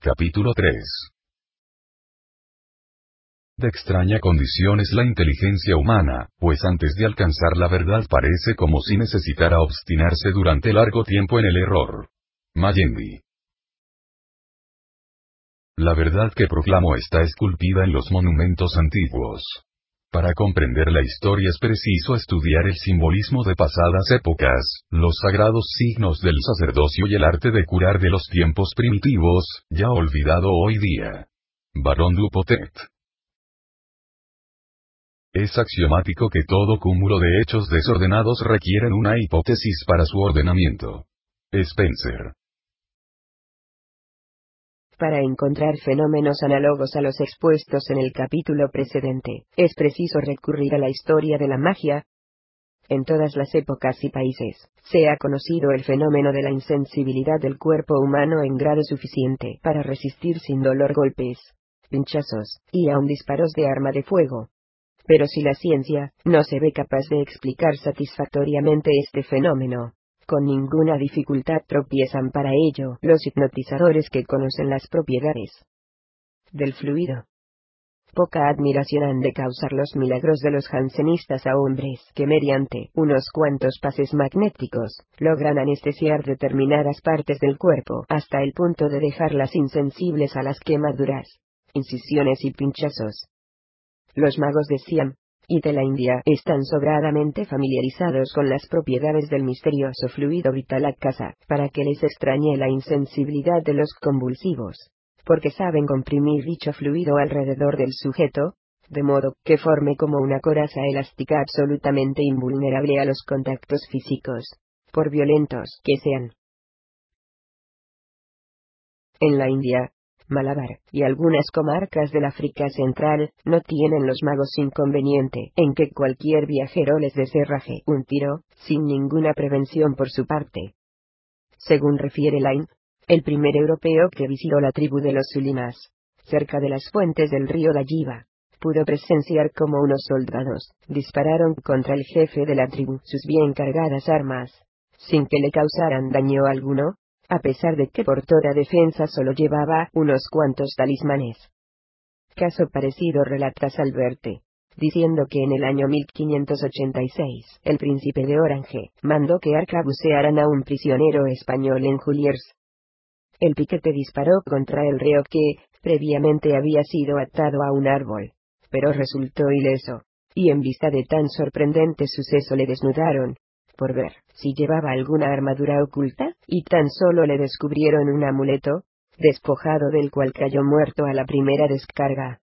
Capítulo 3. De extraña condición es la inteligencia humana, pues antes de alcanzar la verdad parece como si necesitara obstinarse durante largo tiempo en el error. Mayendi. La verdad que proclamo está esculpida en los monumentos antiguos. Para comprender la historia es preciso estudiar el simbolismo de pasadas épocas, los sagrados signos del sacerdocio y el arte de curar de los tiempos primitivos, ya olvidado hoy día. Barón Dupotet. Es axiomático que todo cúmulo de hechos desordenados requieren una hipótesis para su ordenamiento. Spencer. Para encontrar fenómenos análogos a los expuestos en el capítulo precedente, es preciso recurrir a la historia de la magia. En todas las épocas y países, se ha conocido el fenómeno de la insensibilidad del cuerpo humano en grado suficiente para resistir sin dolor golpes, pinchazos, y aun disparos de arma de fuego. Pero si la ciencia no se ve capaz de explicar satisfactoriamente este fenómeno, con ninguna dificultad tropiezan para ello los hipnotizadores que conocen las propiedades del fluido. Poca admiración han de causar los milagros de los jansenistas a hombres que mediante unos cuantos pases magnéticos logran anestesiar determinadas partes del cuerpo hasta el punto de dejarlas insensibles a las quemaduras, incisiones y pinchazos. Los magos de Siam y de la India están sobradamente familiarizados con las propiedades del misterioso fluido vital Akasa, para que les extrañe la insensibilidad de los convulsivos, porque saben comprimir dicho fluido alrededor del sujeto, de modo que forme como una coraza elástica absolutamente invulnerable a los contactos físicos, por violentos que sean. En la India, Malabar, y algunas comarcas del África Central, no tienen los magos inconveniente en que cualquier viajero les descerraje un tiro, sin ninguna prevención por su parte. Según refiere Lain, el primer europeo que visitó la tribu de los Sulimas, cerca de las fuentes del río Dayiba, pudo presenciar cómo unos soldados dispararon contra el jefe de la tribu sus bien cargadas armas, sin que le causaran daño alguno, a pesar de que por toda defensa solo llevaba unos cuantos talismanes. Caso parecido relata Salverte, diciendo que en el año 1586, el príncipe de Orange mandó que arcabucearan a un prisionero español en Juliers. El piquete disparó contra el reo que, previamente había sido atado a un árbol, pero resultó ileso, y en vista de tan sorprendente suceso le desnudaron, por ver si llevaba alguna armadura oculta, y tan solo le descubrieron un amuleto, despojado del cual cayó muerto a la primera descarga.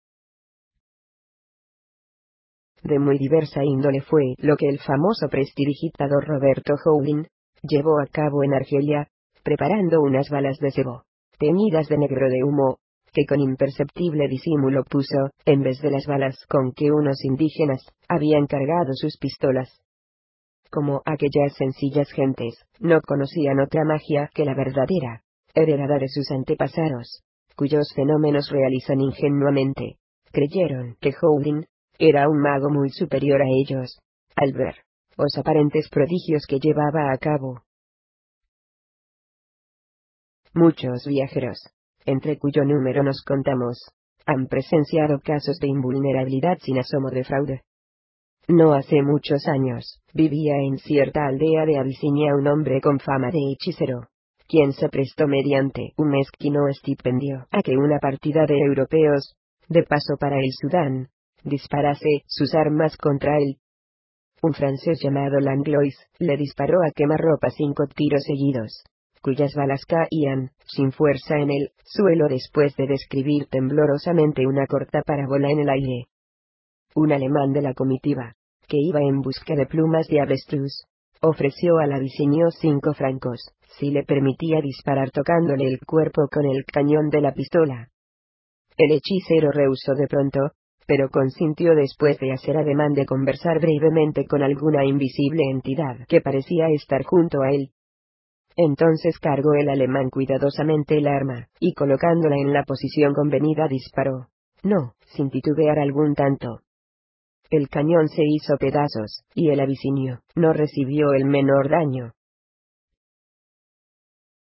De muy diversa índole fue lo que el famoso prestidigitador Roberto Houdin llevó a cabo en Argelia, preparando unas balas de sebo, teñidas de negro de humo, que con imperceptible disimulo puso, en vez de las balas con que unos indígenas habían cargado sus pistolas. Como aquellas sencillas gentes no conocían otra magia que la verdadera, heredada de sus antepasados, cuyos fenómenos realizan ingenuamente, creyeron que Houdin era un mago muy superior a ellos, al ver los aparentes prodigios que llevaba a cabo. Muchos viajeros, entre cuyo número nos contamos, han presenciado casos de invulnerabilidad sin asomo de fraude. No hace muchos años, vivía en cierta aldea de Abisinia un hombre con fama de hechicero, quien se prestó mediante un mezquino estipendio a que una partida de europeos, de paso para el Sudán, disparase sus armas contra él. Un francés llamado Langlois le disparó a quemarropa 5 tiros seguidos, cuyas balas caían, sin fuerza en el suelo después de describir temblorosamente una corta parábola en el aire. Un alemán de la comitiva, que iba en busca de plumas de avestruz, ofreció al abisinio 5 francos, si le permitía disparar tocándole el cuerpo con el cañón de la pistola. El hechicero rehusó de pronto, pero consintió después de hacer ademán de conversar brevemente con alguna invisible entidad que parecía estar junto a él. Entonces cargó el alemán cuidadosamente el arma, y colocándola en la posición convenida disparó, no, sin titubear algún tanto. El cañón se hizo pedazos, y el abisinio no recibió el menor daño.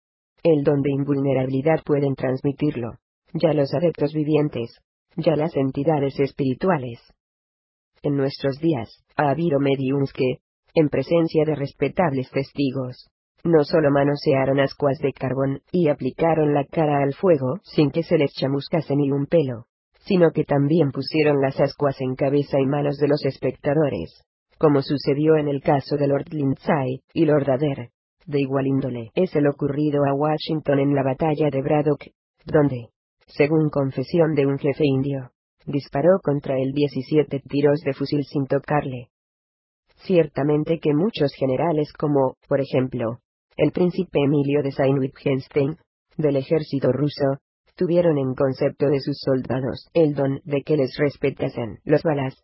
El don de invulnerabilidad pueden transmitirlo ya los adeptos vivientes, ya las entidades espirituales. En nuestros días, ha habido mediums que, en presencia de respetables testigos, no solo manosearon ascuas de carbón y aplicaron la cara al fuego sin que se les chamuscase ni un pelo, sino que también pusieron las ascuas en cabeza y manos de los espectadores, como sucedió en el caso de Lord Lindsay y Lord Adair. De igual índole es el ocurrido a Washington en la batalla de Braddock, donde, según confesión de un jefe indio, disparó contra él 17 tiros de fusil sin tocarle. Ciertamente que muchos generales como, por ejemplo, el príncipe Emilio de Sayn-Wittgenstein, del ejército ruso, tuvieron en concepto de sus soldados el don de que les respetasen los balas.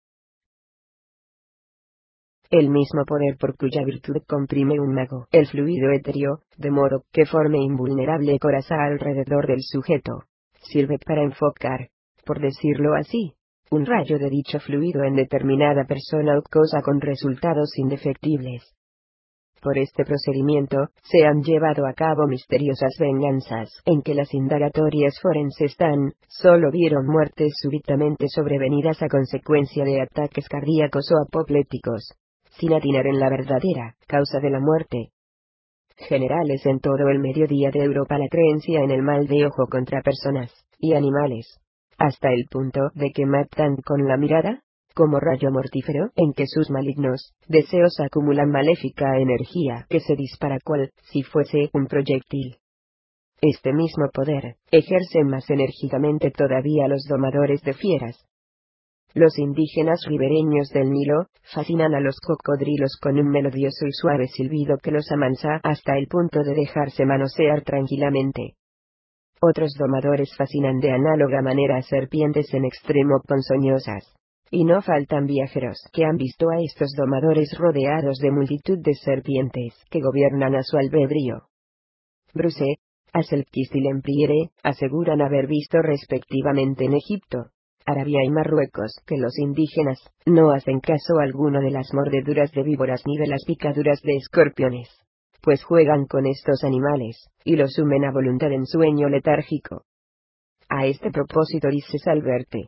El mismo poder por cuya virtud comprime un mago el fluido etéreo, de modo que forme invulnerable coraza alrededor del sujeto, sirve para enfocar, por decirlo así, un rayo de dicho fluido en determinada persona o cosa con resultados indefectibles. Por este procedimiento, se han llevado a cabo misteriosas venganzas en que las indagatorias forenses solo vieron muertes súbitamente sobrevenidas a consecuencia de ataques cardíacos o apopléticos, sin atinar en la verdadera causa de la muerte. Generales en todo el mediodía de Europa la creencia en el mal de ojo contra personas y animales, hasta el punto de que matan con la mirada, como rayo mortífero en que sus malignos deseos acumulan maléfica energía que se dispara cual si fuese un proyectil. Este mismo poder ejercen más enérgicamente todavía los domadores de fieras. Los indígenas ribereños del Nilo fascinan a los cocodrilos con un melodioso y suave silbido que los amansa hasta el punto de dejarse manosear tranquilamente. Otros domadores fascinan de análoga manera a serpientes en extremo ponzoñosas. Y no faltan viajeros que han visto a estos domadores rodeados de multitud de serpientes que gobiernan a su albedrío. Bruce, Aselkis y Lempriere aseguran haber visto respectivamente en Egipto, Arabia y Marruecos que los indígenas no hacen caso alguno de las mordeduras de víboras ni de las picaduras de escorpiones, pues juegan con estos animales y los sumen a voluntad en sueño letárgico. A este propósito dice Salverte: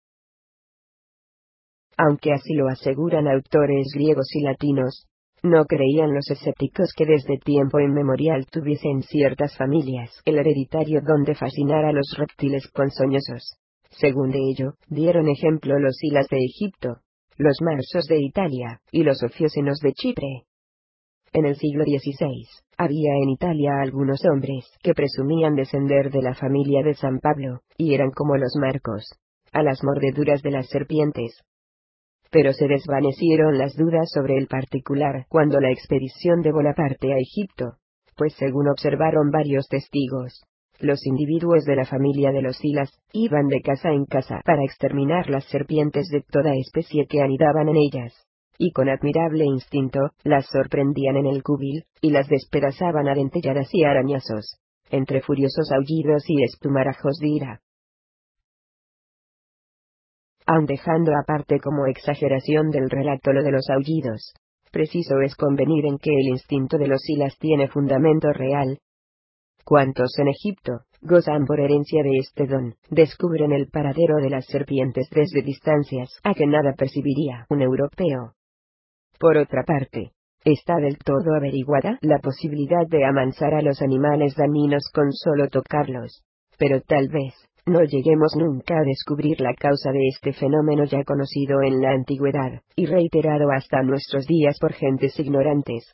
aunque así lo aseguran autores griegos y latinos, no creían los escépticos que desde tiempo inmemorial tuviesen ciertas familias el hereditario don de fascinar a los reptiles ponzoñosos. Según de ello, dieron ejemplo los Silas de Egipto, los Marsos de Italia, y los Ofiócenos de Chipre. En el siglo XVI, había en Italia algunos hombres que presumían descender de la familia de San Pablo, y eran como los Marcos, a las mordeduras de las serpientes. Pero se desvanecieron las dudas sobre el particular cuando la expedición de Bonaparte a Egipto, pues según observaron varios testigos, los individuos de la familia de los Silas iban de casa en casa para exterminar las serpientes de toda especie que anidaban en ellas, y con admirable instinto las sorprendían en el cubil, y las despedazaban a dentelladas y arañazos, entre furiosos aullidos y espumarajos de ira. Aun dejando aparte como exageración del relato lo de los aullidos, preciso es convenir en que el instinto de los Silas tiene fundamento real. Cuantos en Egipto gozan por herencia de este don, descubren el paradero de las serpientes desde distancias a que nada percibiría un europeo. Por otra parte, está del todo averiguada la posibilidad de amansar a los animales dañinos con solo tocarlos, pero tal vez no lleguemos nunca a descubrir la causa de este fenómeno ya conocido en la antigüedad, y reiterado hasta nuestros días por gentes ignorantes.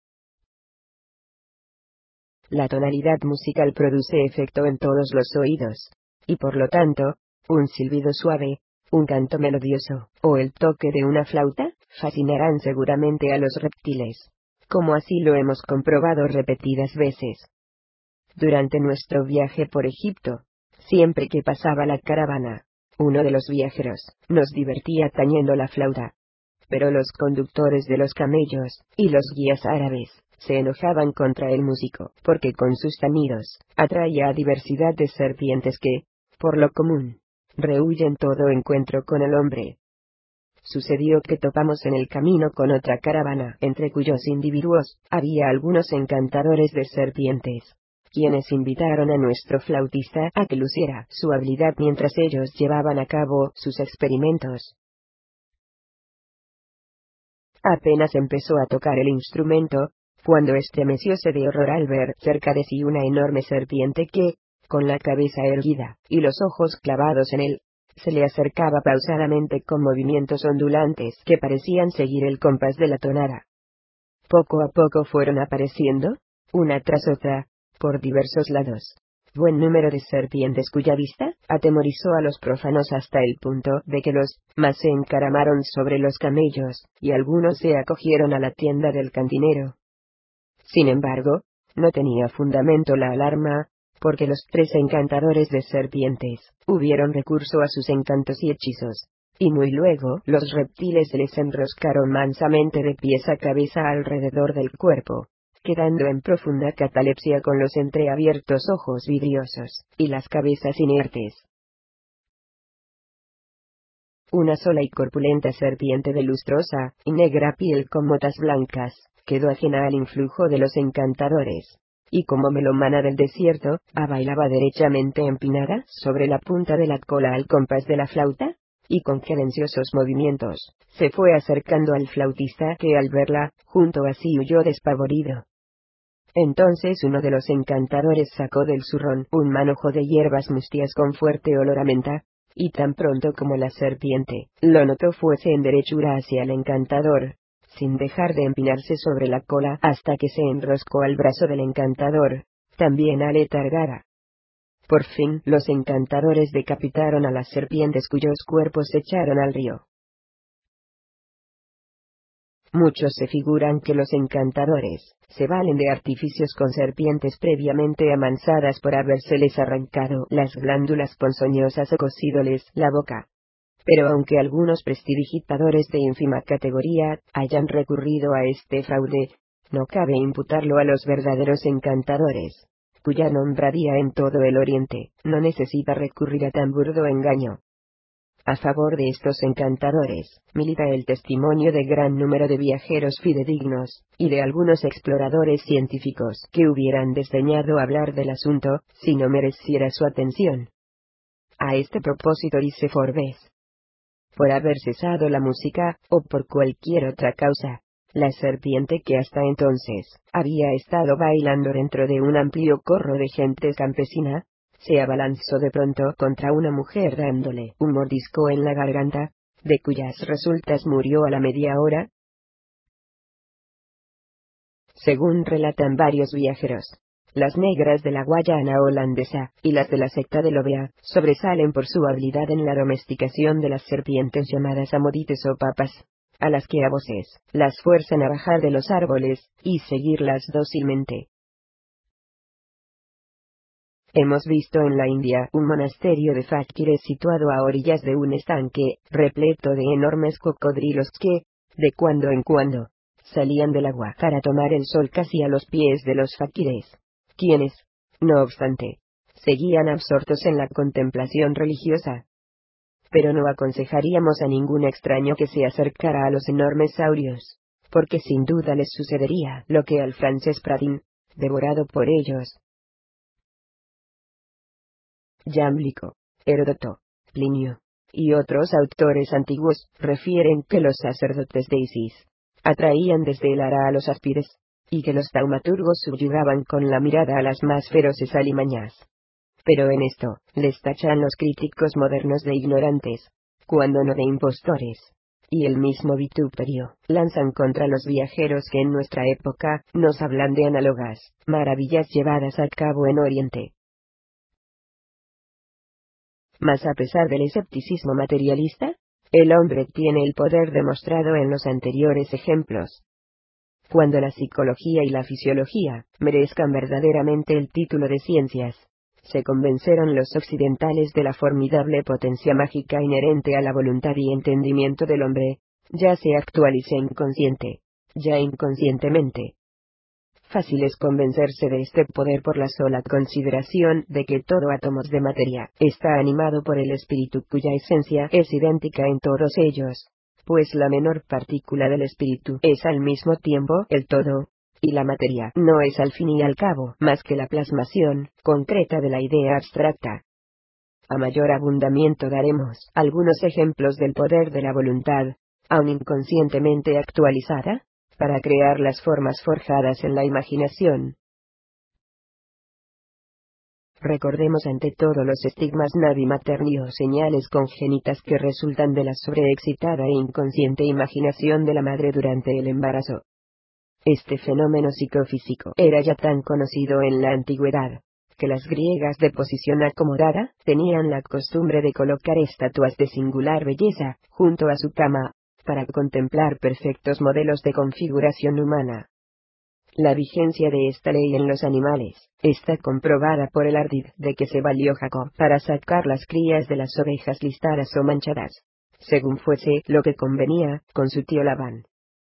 La tonalidad musical produce efecto en todos los oídos, y por lo tanto, un silbido suave, un canto melodioso, o el toque de una flauta, fascinarán seguramente a los reptiles, como así lo hemos comprobado repetidas veces. Durante nuestro viaje por Egipto, siempre que pasaba la caravana, uno de los viajeros nos divertía tañendo la flauta. Pero los conductores de los camellos y los guías árabes se enojaban contra el músico, porque con sus tañidos atraía a diversidad de serpientes que, por lo común, rehuyen todo encuentro con el hombre. Sucedió que topamos en el camino con otra caravana, entre cuyos individuos había algunos encantadores de serpientes, quienes invitaron a nuestro flautista a que luciera su habilidad mientras ellos llevaban a cabo sus experimentos. Apenas empezó a tocar el instrumento, cuando estremecióse de horror al ver cerca de sí una enorme serpiente que, con la cabeza erguida y los ojos clavados en él, se le acercaba pausadamente con movimientos ondulantes que parecían seguir el compás de la tonada. Poco a poco fueron apareciendo, una tras otra, por diversos lados, buen número de serpientes cuya vista atemorizó a los profanos hasta el punto de que los más se encaramaron sobre los camellos, y algunos se acogieron a la tienda del cantinero. Sin embargo, no tenía fundamento la alarma, porque los 3 encantadores de serpientes hubieron recurso a sus encantos y hechizos, y muy luego los reptiles se les enroscaron mansamente de pies a cabeza alrededor del cuerpo, quedando en profunda catalepsia con los entreabiertos ojos vidriosos y las cabezas inertes. Una sola y corpulenta serpiente de lustrosa y negra piel con motas blancas quedó ajena al influjo de los encantadores, y como melomana del desierto, bailaba derechamente empinada sobre la punta de la cola al compás de la flauta, y con cadenciosos movimientos se fue acercando al flautista, que al verla, junto a sí huyó despavorido. Entonces uno de los encantadores sacó del zurrón un manojo de hierbas mustias con fuerte olor a menta, y tan pronto como la serpiente lo notó fuese en derechura hacia el encantador, sin dejar de empinarse sobre la cola hasta que se enroscó al brazo del encantador, también aletargada. Por fin los encantadores decapitaron a las serpientes cuyos cuerpos se echaron al río. Muchos se figuran que los encantadores se valen de artificios con serpientes previamente amansadas por habérseles arrancado las glándulas ponzoñosas o cosídoles la boca. Pero aunque algunos prestidigitadores de ínfima categoría hayan recurrido a este fraude, no cabe imputarlo a los verdaderos encantadores, cuya nombradía en todo el Oriente no necesita recurrir a tan burdo engaño. A favor de estos encantadores milita el testimonio de gran número de viajeros fidedignos, y de algunos exploradores científicos que hubieran desdeñado hablar del asunto si no mereciera su atención. A este propósito dice Forbes: por haber cesado la música, o por cualquier otra causa, la serpiente que hasta entonces había estado bailando dentro de un amplio corro de gente campesina, se abalanzó de pronto contra una mujer dándole un mordisco en la garganta, de cuyas resultas murió a la media hora. Según relatan varios viajeros, las negras de la Guayana holandesa y las de la secta de Lobea sobresalen por su habilidad en la domesticación de las serpientes llamadas amodites o papas, a las que a voces las fuerzan a bajar de los árboles y seguirlas dócilmente. Hemos visto en la India un monasterio de faquires situado a orillas de un estanque, repleto de enormes cocodrilos que, de cuando en cuando, salían del agua para tomar el sol casi a los pies de los faquires, quienes, no obstante, seguían absortos en la contemplación religiosa. Pero no aconsejaríamos a ningún extraño que se acercara a los enormes saurios, porque sin duda les sucedería lo que al francés Pradin, devorado por ellos. Jámblico, Heródoto, Plinio, y otros autores antiguos, refieren que los sacerdotes de Isis atraían desde el Ara a los áspides, y que los taumaturgos subyugaban con la mirada a las más feroces alimañas. Pero en esto, les tachan los críticos modernos de ignorantes, cuando no de impostores, y el mismo vituperio lanzan contra los viajeros que en nuestra época nos hablan de análogas maravillas llevadas a cabo en Oriente. Mas a pesar del escepticismo materialista, el hombre tiene el poder demostrado en los anteriores ejemplos. Cuando la psicología y la fisiología merezcan verdaderamente el título de ciencias, se convencerán los occidentales de la formidable potencia mágica inherente a la voluntad y entendimiento del hombre, ya sea actualice inconsciente, ya inconscientemente. Fácil es convencerse de este poder por la sola consideración de que todo átomo de materia está animado por el espíritu cuya esencia es idéntica en todos ellos, pues la menor partícula del espíritu es al mismo tiempo el todo, y la materia no es al fin y al cabo más que la plasmación concreta de la idea abstracta. A mayor abundamiento daremos algunos ejemplos del poder de la voluntad, aun inconscientemente actualizada, para crear las formas forjadas en la imaginación. Recordemos ante todo los estigmas navi materni o señales congénitas que resultan de la sobreexcitada e inconsciente imaginación de la madre durante el embarazo. Este fenómeno psicofísico era ya tan conocido en la antigüedad, que las griegas de posición acomodada tenían la costumbre de colocar estatuas de singular belleza junto a su cama, para contemplar perfectos modelos de configuración humana. La vigencia de esta ley en los animales está comprobada por el ardid de que se valió Jacob para sacar las crías de las ovejas listadas o manchadas, según fuese lo que convenía, con su tío Labán.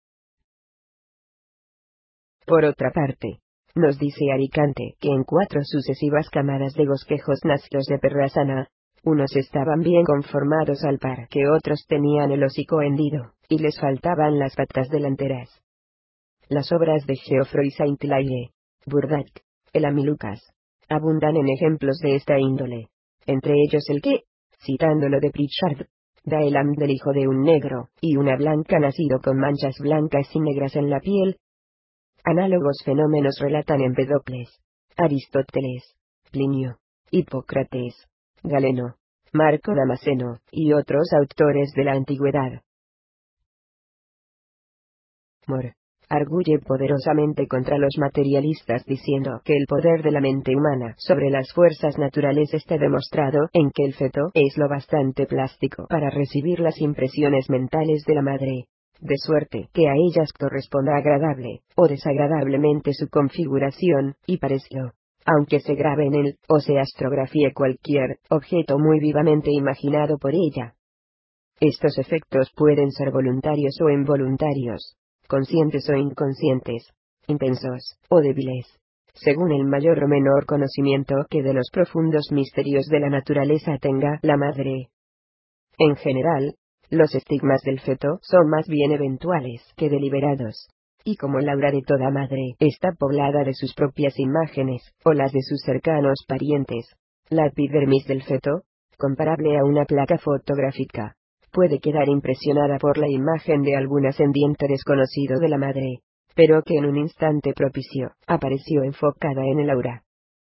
Por otra parte, nos dice Aricante que en 4 sucesivas camadas de bosquejos nacidos de perra sana, unos estaban bien conformados al par que otros tenían el hocico hendido, y les faltaban las patas delanteras. Las obras de Geoffroy Saint-Hilaire, Burdac, el Amilucas, abundan en ejemplos de esta índole, entre ellos el que, citándolo de Pritchard, da el am del hijo de un negro, y una blanca nacido con manchas blancas y negras en la piel. Análogos fenómenos relatan Empédocles, Aristóteles, Plinio, Hipócrates, Galeno, Marco Damasceno, y otros autores de la antigüedad. More arguye poderosamente contra los materialistas diciendo que el poder de la mente humana sobre las fuerzas naturales está demostrado en que el feto es lo bastante plástico para recibir las impresiones mentales de la madre, de suerte que a ellas corresponda agradable o desagradablemente su configuración y parecido, aunque se grabe en él o se astrografíe cualquier objeto muy vivamente imaginado por ella. Estos efectos pueden ser voluntarios o involuntarios, conscientes o inconscientes, intensos o débiles, según el mayor o menor conocimiento que de los profundos misterios de la naturaleza tenga la madre. En general, los estigmas del feto son más bien eventuales que deliberados, y como la aura de toda madre está poblada de sus propias imágenes o las de sus cercanos parientes, la epidermis del feto, comparable a una placa fotográfica, puede quedar impresionada por la imagen de algún ascendiente desconocido de la madre, pero que en un instante propicio apareció enfocada en el aura.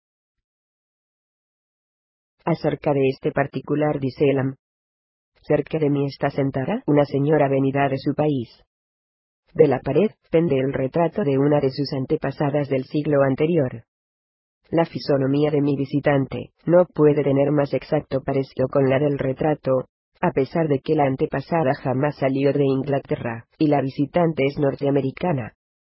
Acerca de este particular dice Elam: cerca de mí está sentada una señora venida de su país. De la pared pende el retrato de una de sus antepasadas del siglo anterior. La fisonomía de mi visitante no puede tener más exacto parecido con la del retrato, a pesar de que la antepasada jamás salió de Inglaterra, y la visitante es norteamericana.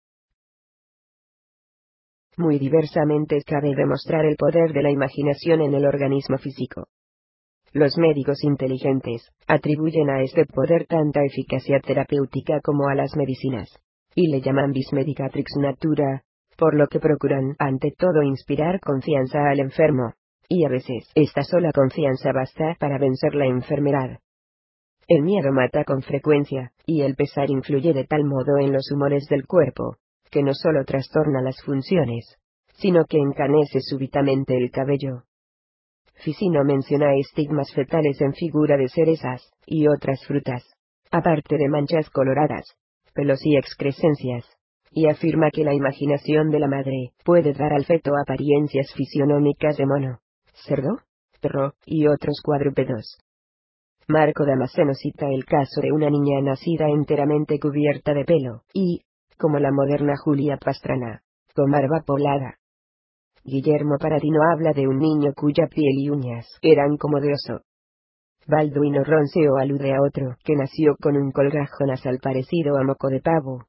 Muy diversamente cabe demostrar el poder de la imaginación en el organismo físico. Los médicos inteligentes atribuyen a este poder tanta eficacia terapéutica como a las medicinas, y le llaman vis medicatrix natura, por lo que procuran ante todo inspirar confianza al enfermo, y a veces esta sola confianza basta para vencer la enfermedad. El miedo mata con frecuencia, y el pesar influye de tal modo en los humores del cuerpo, que no solo trastorna las funciones, sino que encanece súbitamente el cabello. Ficino menciona estigmas fetales en figura de cerezas, y otras frutas, aparte de manchas coloradas, pelos y excrescencias, y afirma que la imaginación de la madre puede dar al feto apariencias fisionómicas de mono, cerdo, perro, y otros cuadrúpedos. Marco Damasceno cita el caso de una niña nacida enteramente cubierta de pelo, y, como la moderna Julia Pastrana, con barba poblada. Guillermo Paradino habla de un niño cuya piel y uñas eran como de oso. Balduino Ronceo alude a otro que nació con un colgajo nasal parecido a moco de pavo.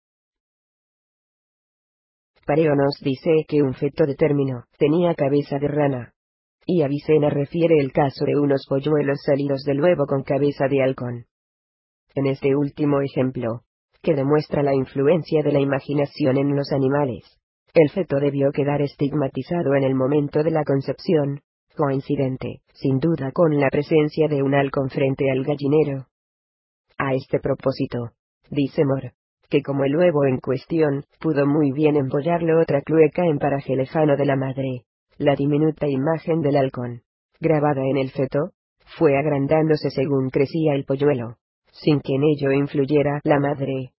Pareo nos dice que un feto de término tenía cabeza de rana. Y Avicena refiere el caso de unos polluelos salidos del huevo con cabeza de halcón. En este último ejemplo, que demuestra la influencia de la imaginación en los animales, el feto debió quedar estigmatizado en el momento de la concepción, coincidente, sin duda, con la presencia de un halcón frente al gallinero. A este propósito, dice Moore, que como el huevo en cuestión, pudo muy bien empollarlo otra clueca en paraje lejano de la madre. La diminuta imagen del halcón, grabada en el feto, fue agrandándose según crecía el polluelo, sin que en ello influyera la madre.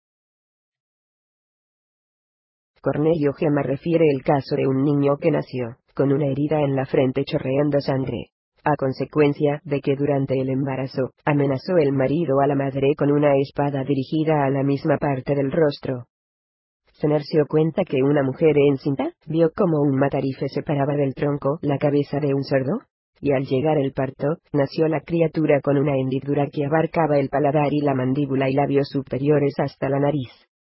Cornelio Gemma refiere el caso de un niño que nació, con una herida en la frente chorreando sangre, a consecuencia de que durante el embarazo, amenazó el marido a la madre con una espada dirigida a la misma parte del rostro. Senercio cuenta que una mujer encinta vio como un matarife separaba del tronco la cabeza de un cerdo, y al llegar el parto, nació la criatura con una hendidura que abarcaba el paladar y la mandíbula y labios superiores hasta la nariz.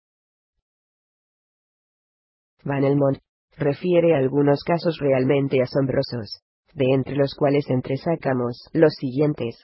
Van Helmont refiere algunos casos realmente asombrosos, de entre los cuales entresacamos los siguientes.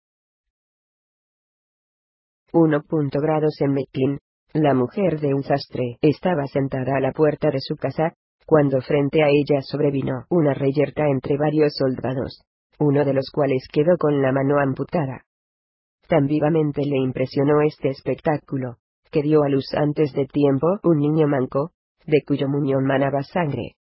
1. Grados en Mechlin. La mujer de un sastre estaba sentada a la puerta de su casa, cuando frente a ella sobrevino una reyerta entre varios soldados, uno de los cuales quedó con la mano amputada. Tan vivamente le impresionó este espectáculo, que dio a luz antes de tiempo un niño manco, de cuyo muñón manaba sangre.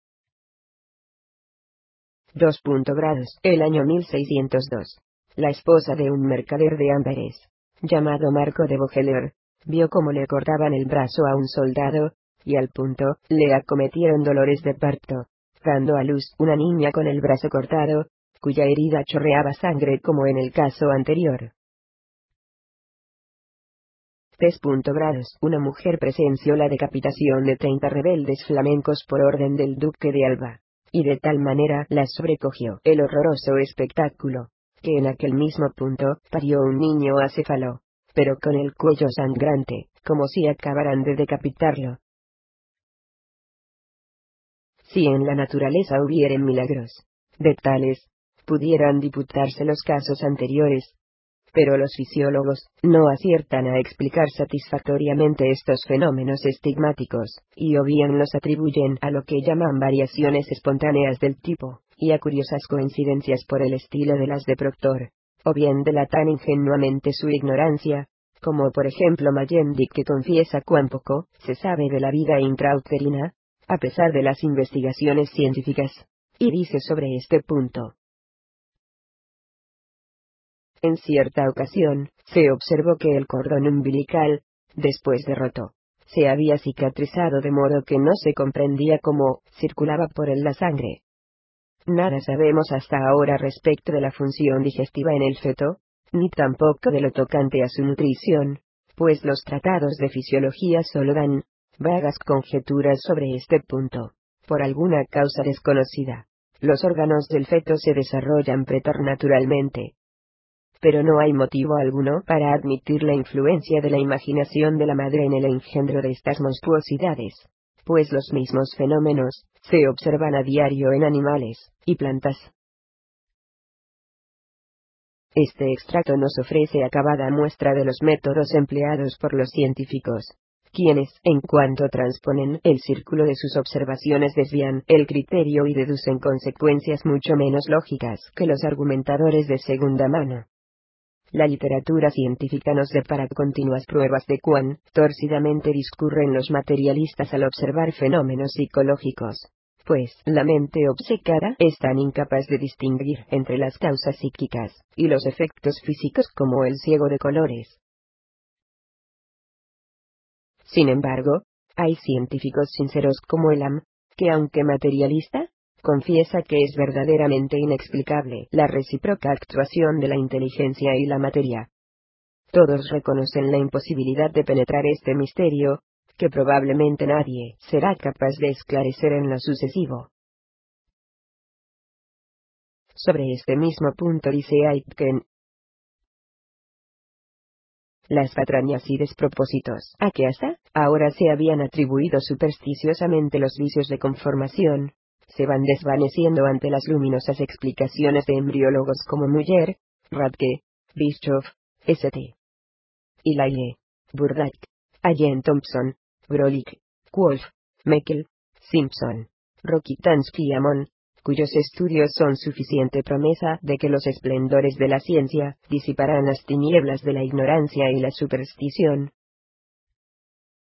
2. Grados. El año 1602. La esposa de un mercader de Amberes, llamado Marco de Bogeler, vio cómo le cortaban el brazo a un soldado, y al punto, le acometieron dolores de parto, dando a luz una niña con el brazo cortado, cuya herida chorreaba sangre como en el caso anterior. 3. Grados. Una mujer presenció la decapitación de 30 rebeldes flamencos por orden del duque de Alba, y de tal manera la sobrecogió el horroroso espectáculo, que en aquel mismo punto parió un niño acéfalo, pero con el cuello sangrante, como si acabaran de decapitarlo. Si en la naturaleza hubieren milagros, de tales, pudieran diputarse los casos anteriores. Pero los fisiólogos no aciertan a explicar satisfactoriamente estos fenómenos estigmáticos, y o bien los atribuyen a lo que llaman variaciones espontáneas del tipo, y a curiosas coincidencias por el estilo de las de Proctor, o bien delatan ingenuamente su ignorancia, como por ejemplo Mayendick, que confiesa cuán poco se sabe de la vida intrauterina, a pesar de las investigaciones científicas, y dice sobre este punto: en cierta ocasión, se observó que el cordón umbilical, después de roto, se había cicatrizado de modo que no se comprendía cómo circulaba por él la sangre. Nada sabemos hasta ahora respecto de la función digestiva en el feto, ni tampoco de lo tocante a su nutrición, pues los tratados de fisiología solo dan vagas conjeturas sobre este punto, por alguna causa desconocida. Los órganos del feto se desarrollan preternaturalmente, pero no hay motivo alguno para admitir la influencia de la imaginación de la madre en el engendro de estas monstruosidades, pues los mismos fenómenos se observan a diario en animales y plantas. Este extracto nos ofrece acabada muestra de los métodos empleados por los científicos, quienes, en cuanto transponen el círculo de sus observaciones, desvían el criterio y deducen consecuencias mucho menos lógicas que los argumentadores de segunda mano. La literatura científica nos depara continuas pruebas de cuán torcidamente discurren los materialistas al observar fenómenos psicológicos, pues la mente obcecada es tan incapaz de distinguir entre las causas psíquicas y los efectos físicos como el ciego de colores. Sin embargo, hay científicos sinceros como Elam, que aunque materialista, confiesa que es verdaderamente inexplicable la recíproca actuación de la inteligencia y la materia. Todos reconocen la imposibilidad de penetrar este misterio, que probablemente nadie será capaz de esclarecer en lo sucesivo. Sobre este mismo punto dice Aitken: las patrañas y despropósitos a que hasta ahora se habían atribuido supersticiosamente los vicios de conformación, se van desvaneciendo ante las luminosas explicaciones de embriólogos como Muller, Radke, Bischoff, St. Hilaire, Burdack, Allen Thompson, Grolich, Wolf, Meckel, Simpson, Rokitansky y Amon, cuyos estudios son suficiente promesa de que los esplendores de la ciencia disiparán las tinieblas de la ignorancia y la superstición.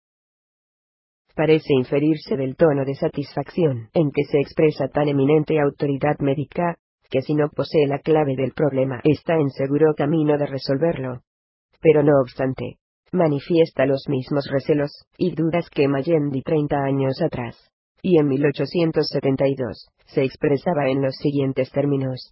Parece inferirse del tono de satisfacción en que se expresa tan eminente autoridad médica, que si no posee la clave del problema está en seguro camino de resolverlo. Pero no obstante, manifiesta los mismos recelos y dudas que Magendie 30 años atrás, y en 1872, se expresaba en los siguientes términos.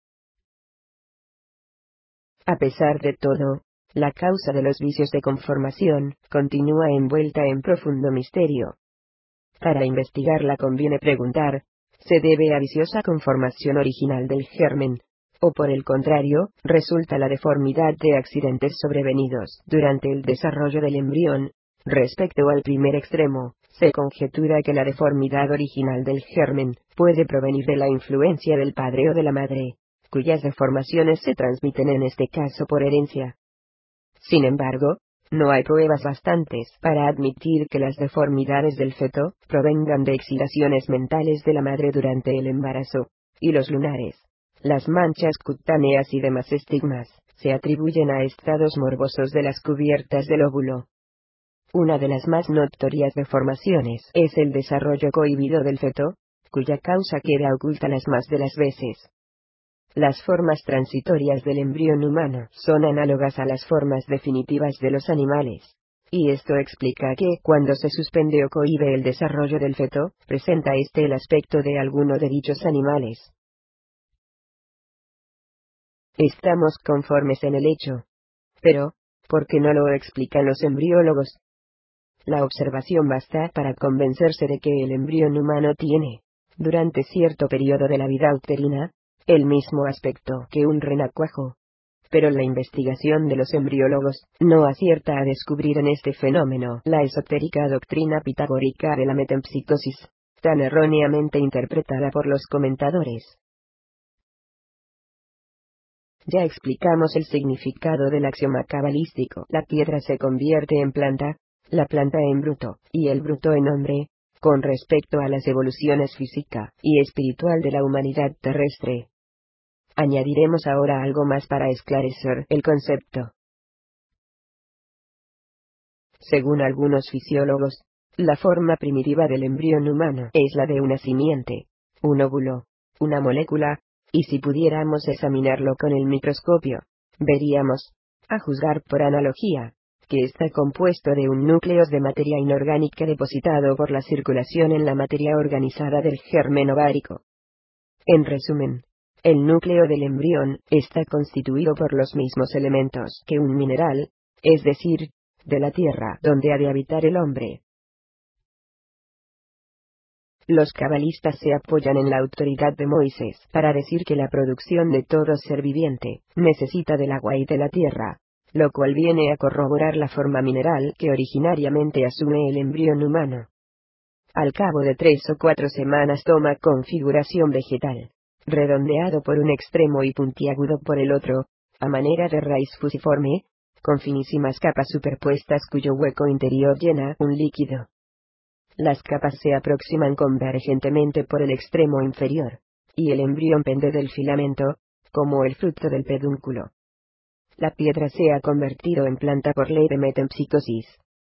A pesar de todo, la causa de los vicios de conformación continúa envuelta en profundo misterio. Para investigarla conviene preguntar, ¿se debe a viciosa conformación original del germen, o por el contrario, resulta la deformidad de accidentes sobrevenidos durante el desarrollo del embrión? Respecto al primer extremo, se conjetura que la deformidad original del germen puede provenir de la influencia del padre o de la madre, cuyas deformaciones se transmiten en este caso por herencia. Sin embargo, no hay pruebas bastantes para admitir que las deformidades del feto provengan de excitaciones mentales de la madre durante el embarazo, y los lunares, las manchas cutáneas y demás estigmas, se atribuyen a estados morbosos de las cubiertas del óvulo. Una de las más notorias deformaciones es el desarrollo cohibido del feto, cuya causa queda oculta las más de las veces. Las formas transitorias del embrión humano son análogas a las formas definitivas de los animales. Y esto explica que, cuando se suspende o cohíbe el desarrollo del feto, presenta este el aspecto de alguno de dichos animales. Estamos conformes en el hecho. Pero, ¿por qué no lo explican los embriólogos? La observación basta para convencerse de que el embrión humano tiene, durante cierto periodo de la vida uterina, el mismo aspecto que un renacuajo. Pero la investigación de los embriólogos no acierta a descubrir en este fenómeno la esotérica doctrina pitagórica de la metempsicosis, tan erróneamente interpretada por los comentadores. Ya explicamos el significado del axioma cabalístico: la piedra se convierte en planta, la planta en bruto, y el bruto en hombre, con respecto a las evoluciones física y espiritual de la humanidad terrestre. Añadiremos ahora algo más para esclarecer el concepto. Según algunos fisiólogos, la forma primitiva del embrión humano es la de una simiente, un óvulo, una molécula, y si pudiéramos examinarlo con el microscopio, veríamos, a juzgar por analogía, que está compuesto de un núcleo de materia inorgánica depositado por la circulación en la materia organizada del germen ovárico. En resumen, el núcleo del embrión está constituido por los mismos elementos que un mineral, es decir, de la tierra donde ha de habitar el hombre. Los cabalistas se apoyan en la autoridad de Moisés para decir que la producción de todo ser viviente necesita del agua y de la tierra, lo cual viene a corroborar la forma mineral que originariamente asume el embrión humano. Al cabo de 3 o 4 semanas toma configuración vegetal, redondeado por un extremo y puntiagudo por el otro, a manera de raíz fusiforme, con finísimas capas superpuestas cuyo hueco interior llena un líquido. Las capas se aproximan convergentemente por el extremo inferior, y el embrión pende del filamento, como el fruto del pedúnculo. La piedra se ha convertido en planta por ley de metempsicosis.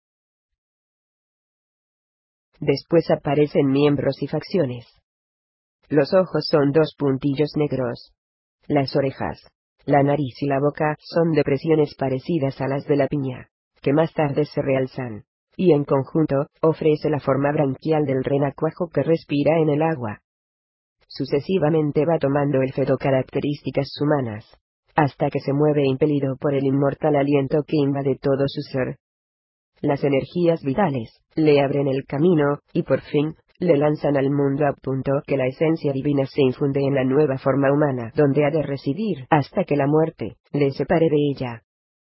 Después aparecen miembros y facciones. Los ojos son 2 puntillos negros. Las orejas, la nariz y la boca son depresiones parecidas a las de la piña, que más tarde se realzan, y en conjunto, ofrece la forma branquial del renacuajo que respira en el agua. Sucesivamente va tomando el feto características humanas, hasta que se mueve impelido por el inmortal aliento que invade todo su ser. Las energías vitales le abren el camino, y por fin, le lanzan al mundo a punto que la esencia divina se infunde en la nueva forma humana donde ha de residir hasta que la muerte le separe de ella.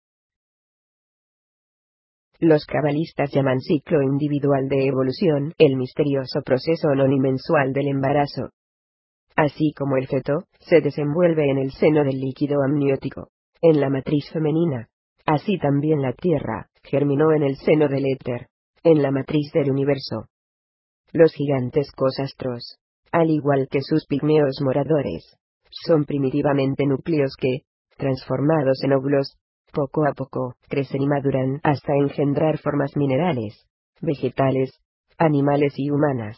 Los cabalistas llaman ciclo individual de evolución el misterioso proceso anonimensual del embarazo. Así como el feto se desenvuelve en el seno del líquido amniótico, en la matriz femenina, así también la Tierra germinó en el seno del éter, en la matriz del universo. Los gigantescos astros, al igual que sus pigmeos moradores, son primitivamente núcleos que, transformados en óvulos, poco a poco crecen y maduran hasta engendrar formas minerales, vegetales, animales y humanas.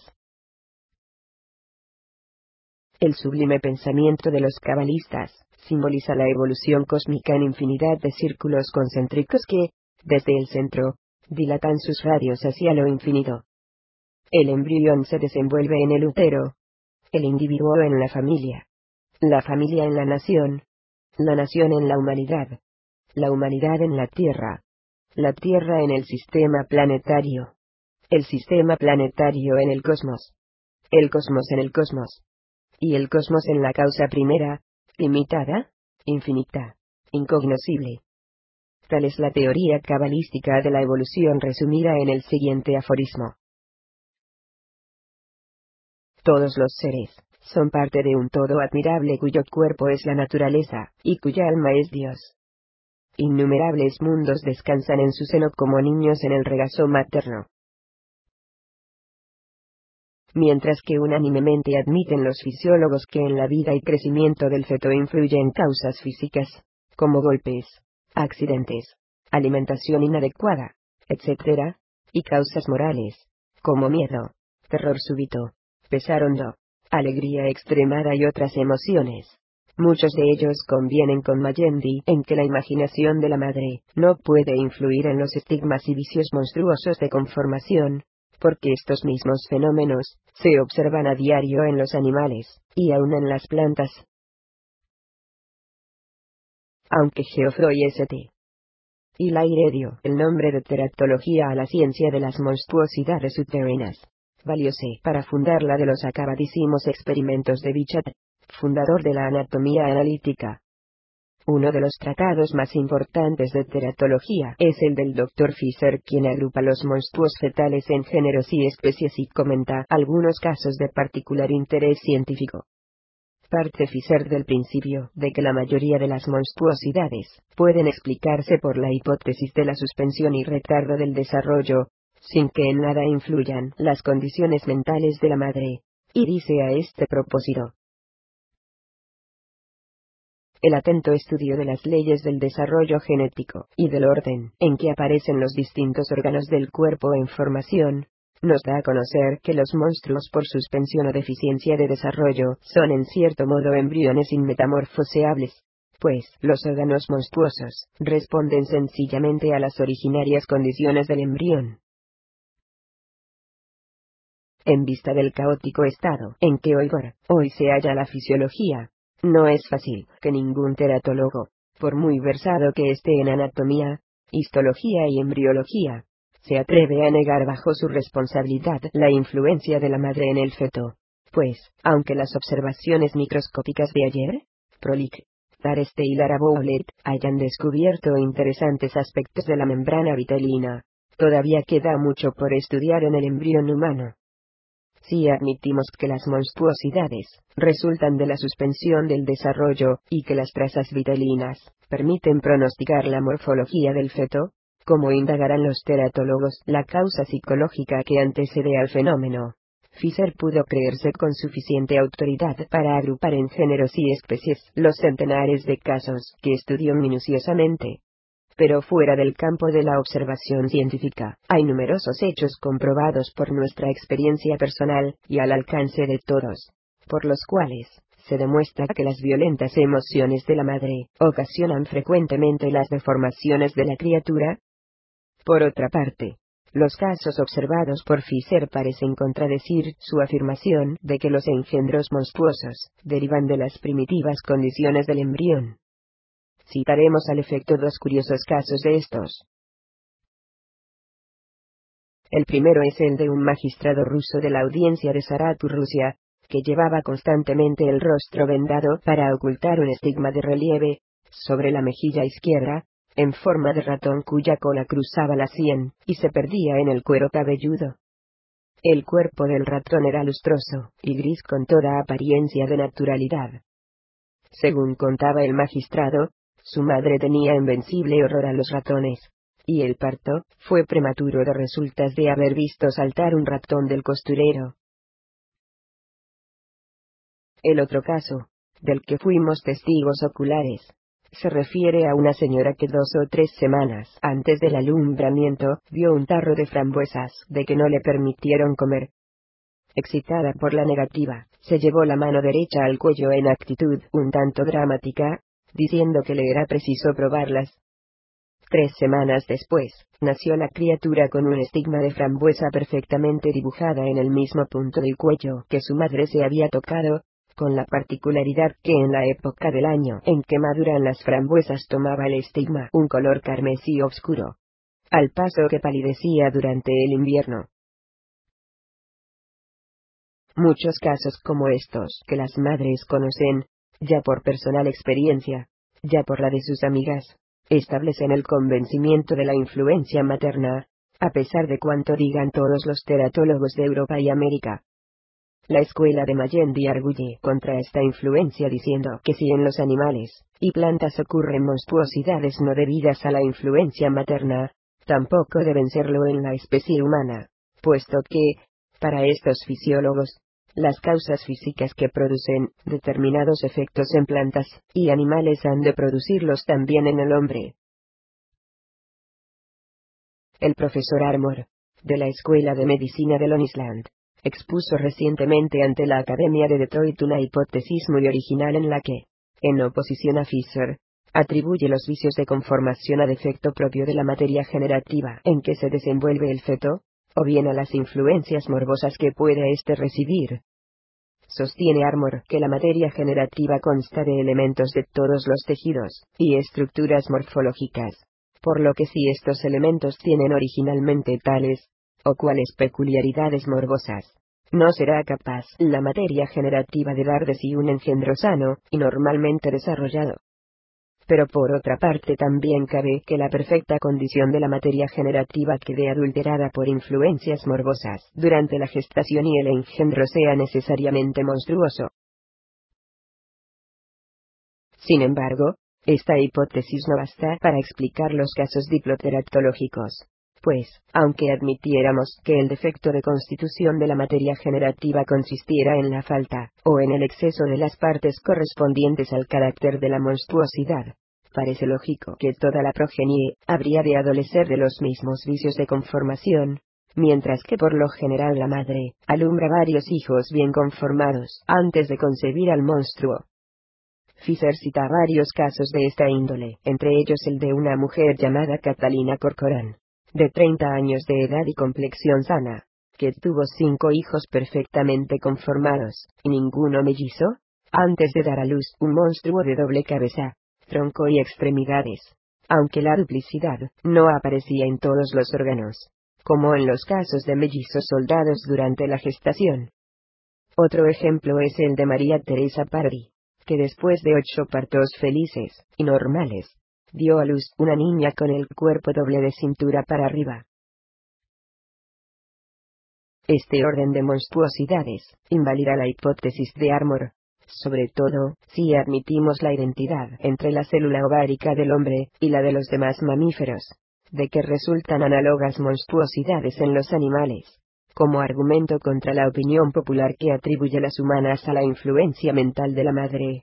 El sublime pensamiento de los cabalistas simboliza la evolución cósmica en infinidad de círculos concéntricos que, desde el centro, dilatan sus radios hacia lo infinito. El embrión se desenvuelve en el útero, el individuo en la familia en la nación en la humanidad en la tierra en el sistema planetario, el sistema planetario en el cosmos en el cosmos, y el cosmos en la causa primera, limitada, infinita, incognoscible. Tal es la teoría cabalística de la evolución resumida en el siguiente aforismo. Todos los seres son parte de un todo admirable cuyo cuerpo es la naturaleza, y cuya alma es Dios. Innumerables mundos descansan en su seno como niños en el regazo materno. Mientras que unánimemente admiten los fisiólogos que en la vida y crecimiento del feto influyen causas físicas, como golpes, accidentes, alimentación inadecuada, etc., y causas morales, como miedo, terror súbito, pesar hondo, alegría extremada y otras emociones. Muchos de ellos convienen con Magendie en que la imaginación de la madre no puede influir en los estigmas y vicios monstruosos de conformación, porque estos mismos fenómenos se observan a diario en los animales, y aún en las plantas. Aunque Geoffroy St. Hilaire dio el nombre de teratología a la ciencia de las monstruosidades uterinas, valióse para fundarla de los acabadísimos experimentos de Bichat, fundador de la anatomía analítica. Uno de los tratados más importantes de teratología es el del Dr. Fischer, quien agrupa los monstruos fetales en géneros y especies y comenta algunos casos de particular interés científico. Parte Fischer del principio de que la mayoría de las monstruosidades pueden explicarse por la hipótesis de la suspensión y retardo del desarrollo, sin que en nada influyan las condiciones mentales de la madre, y dice a este propósito: el atento estudio de las leyes del desarrollo genético y del orden en que aparecen los distintos órganos del cuerpo en formación, nos da a conocer que los monstruos por suspensión o deficiencia de desarrollo son en cierto modo embriones inmetamorfoseables, pues los órganos monstruosos responden sencillamente a las originarias condiciones del embrión. En vista del caótico estado en que hoy se halla la fisiología, no es fácil que ningún teratólogo, por muy versado que esté en anatomía, histología y embriología, se atreve a negar bajo su responsabilidad la influencia de la madre en el feto, pues, aunque las observaciones microscópicas de Ayer, Prolich, Dareste y Lara Bowlet hayan descubierto interesantes aspectos de la membrana vitelina, todavía queda mucho por estudiar en el embrión humano. Si admitimos que las monstruosidades resultan de la suspensión del desarrollo, y que las trazas vitelinas permiten pronosticar la morfología del feto, ¿cómo indagarán los teratólogos la causa psicológica que antecede al fenómeno? Fischer pudo creerse con suficiente autoridad para agrupar en géneros y especies los centenares de casos que estudió minuciosamente. Pero fuera del campo de la observación científica, hay numerosos hechos comprobados por nuestra experiencia personal, y al alcance de todos, por los cuales se demuestra que las violentas emociones de la madre ocasionan frecuentemente las deformaciones de la criatura. Por otra parte, los casos observados por Fischer parecen contradecir su afirmación de que los engendros monstruosos derivan de las primitivas condiciones del embrión. Citaremos al efecto dos curiosos casos de estos. El primero es el de un magistrado ruso de la audiencia de Saratu, Rusia, que llevaba constantemente el rostro vendado para ocultar un estigma de relieve sobre la mejilla izquierda, en forma de ratón cuya cola cruzaba la sien y se perdía en el cuero cabelludo. El cuerpo del ratón era lustroso y gris con toda apariencia de naturalidad. Según contaba el magistrado, su madre tenía invencible horror a los ratones, y el parto fue prematuro de resultas de haber visto saltar un ratón del costurero. El otro caso, del que fuimos testigos oculares, se refiere a una señora que 2 o 3 semanas antes del alumbramiento, vio un tarro de frambuesas de que no le permitieron comer. Excitada por la negativa, se llevó la mano derecha al cuello en actitud un tanto dramática, diciendo que le era preciso probarlas. 3 semanas después, nació la criatura con un estigma de frambuesa perfectamente dibujada en el mismo punto del cuello que su madre se había tocado, con la particularidad que en la época del año en que maduran las frambuesas tomaba el estigma un color carmesí oscuro, al paso que palidecía durante el invierno. Muchos casos como estos que las madres conocen, ya por personal experiencia, ya por la de sus amigas, establecen el convencimiento de la influencia materna, a pesar de cuanto digan todos los teratólogos de Europa y América. La escuela de Magendie arguye contra esta influencia diciendo que si en los animales y plantas ocurren monstruosidades no debidas a la influencia materna, tampoco deben serlo en la especie humana, puesto que, para estos fisiólogos, las causas físicas que producen determinados efectos en plantas y animales han de producirlos también en el hombre. El profesor Armour, de la Escuela de Medicina de Long Island, expuso recientemente ante la Academia de Detroit una hipótesis muy original en la que, en oposición a Fisher, atribuye los vicios de conformación a defecto propio de la materia generativa en que se desenvuelve el feto, o bien a las influencias morbosas que pueda éste recibir. Sostiene Armour que la materia generativa consta de elementos de todos los tejidos y estructuras morfológicas, por lo que si estos elementos tienen originalmente tales o cuales peculiaridades morbosas, no será capaz la materia generativa de dar de sí un engendro sano y normalmente desarrollado. Pero por otra parte también cabe que la perfecta condición de la materia generativa quede adulterada por influencias morbosas durante la gestación y el engendro sea necesariamente monstruoso. Sin embargo, esta hipótesis no basta para explicar los casos diploteratológicos, pues, aunque admitiéramos que el defecto de constitución de la materia generativa consistiera en la falta, o en el exceso de las partes correspondientes al carácter de la monstruosidad, parece lógico que toda la progenie habría de adolecer de los mismos vicios de conformación, mientras que por lo general la madre alumbra varios hijos bien conformados antes de concebir al monstruo. Fisher cita varios casos de esta índole, entre ellos el de una mujer llamada Catalina Corcoran, de 30 años de edad y complexión sana, que tuvo 5 hijos perfectamente conformados, y ninguno mellizo, antes de dar a luz un monstruo de doble cabeza, tronco y extremidades, aunque la duplicidad no aparecía en todos los órganos, como en los casos de mellizos soldados durante la gestación. Otro ejemplo es el de María Teresa Parodi, que después de 8 partos felices y normales, dio a luz una niña con el cuerpo doble de cintura para arriba. Este orden de monstruosidades invalida la hipótesis de Armour, sobre todo si admitimos la identidad entre la célula ovárica del hombre y la de los demás mamíferos, de que resultan análogas monstruosidades en los animales, como argumento contra la opinión popular que atribuye las humanas a la influencia mental de la madre.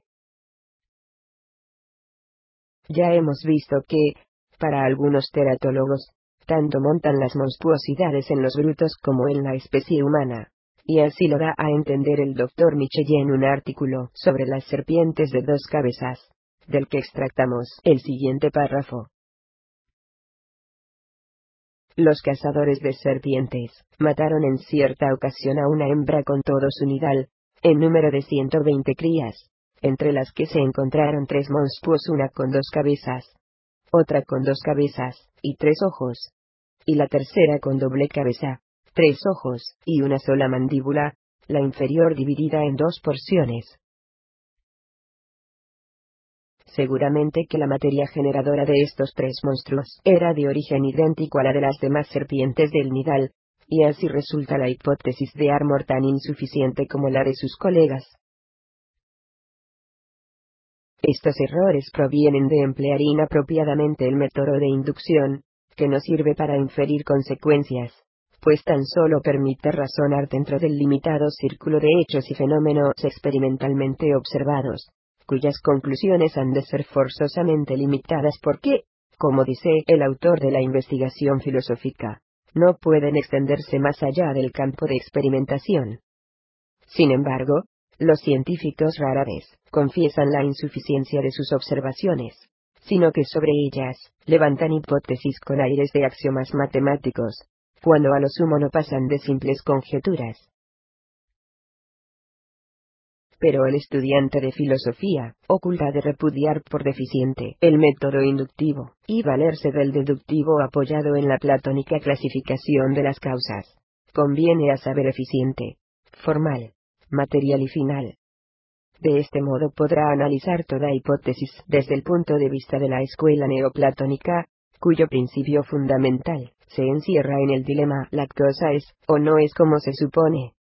Ya hemos visto que, para algunos teratólogos, tanto montan las monstruosidades en los brutos como en la especie humana, y así lo da a entender el Dr. Micheli en un artículo sobre las serpientes de 2 cabezas, del que extractamos el siguiente párrafo. Los cazadores de serpientes mataron en cierta ocasión a una hembra con todo su nidal, en número de 120 crías, entre las que se encontraron 3 monstruos, una con 2 cabezas, otra con 2 cabezas y 3 ojos, y la tercera con doble cabeza, 3 ojos y una sola mandíbula, la inferior dividida en 2 porciones. Seguramente que la materia generadora de estos 3 monstruos era de origen idéntico a la de las demás serpientes del nidal, y así resulta la hipótesis de Armour tan insuficiente como la de sus colegas. Estos errores provienen de emplear inapropiadamente el método de inducción, que no sirve para inferir consecuencias, pues tan solo permite razonar dentro del limitado círculo de hechos y fenómenos experimentalmente observados, cuyas conclusiones han de ser forzosamente limitadas porque, como dice el autor de la investigación filosófica, no pueden extenderse más allá del campo de experimentación. Sin embargo, los científicos rara vez confiesan la insuficiencia de sus observaciones, sino que sobre ellas levantan hipótesis con aires de axiomas matemáticos, cuando a lo sumo no pasan de simples conjeturas. Pero el estudiante de filosofía oculta de repudiar por deficiente el método inductivo, y valerse del deductivo apoyado en la platónica clasificación de las causas. Conviene a saber eficiente, formal, material y final. De este modo podrá analizar toda hipótesis desde el punto de vista de la escuela neoplatónica, cuyo principio fundamental se encierra en el dilema: ¿la cosa es, o no es como se supone?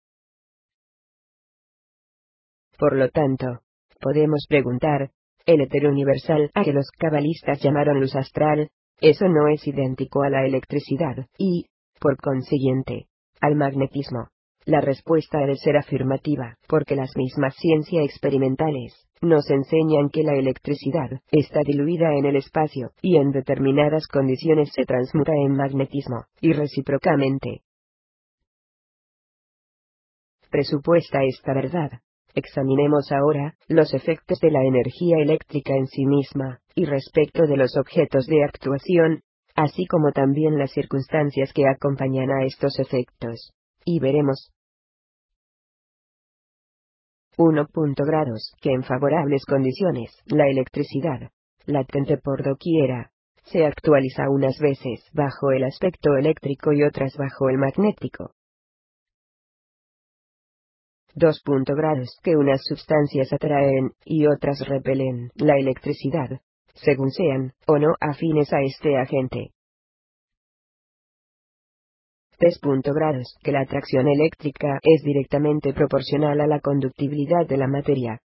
Por lo tanto, podemos preguntar, ¿el éter universal a que los cabalistas llamaron luz astral, eso no es idéntico a la electricidad, y, por consiguiente, al magnetismo? La respuesta ha de ser afirmativa, porque las mismas ciencias experimentales nos enseñan que la electricidad está diluida en el espacio, y en determinadas condiciones se transmuta en magnetismo, y recíprocamente. Presupuesta esta verdad, examinemos ahora los efectos de la energía eléctrica en sí misma, y respecto de los objetos de actuación, así como también las circunstancias que acompañan a estos efectos. Y veremos 1. Grados que en favorables condiciones la electricidad, latente por doquiera, se actualiza unas veces bajo el aspecto eléctrico y otras bajo el magnético. 2. Grados que unas sustancias atraen y otras repelen la electricidad, según sean o no afines a este agente. 3. Grados que la atracción eléctrica es directamente proporcional a la conductibilidad de la materia.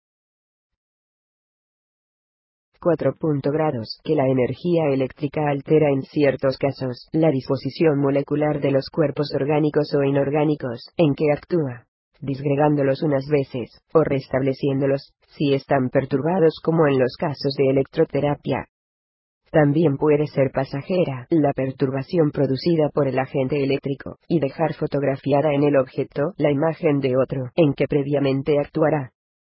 4. Grados que la energía eléctrica altera en ciertos casos la disposición molecular de los cuerpos orgánicos o inorgánicos en que actúa, disgregándolos unas veces, o restableciéndolos, si están perturbados, como en los casos de electroterapia. También puede ser pasajera la perturbación producida por el agente eléctrico, y dejar fotografiada en el objeto la imagen de otro en que previamente actuará.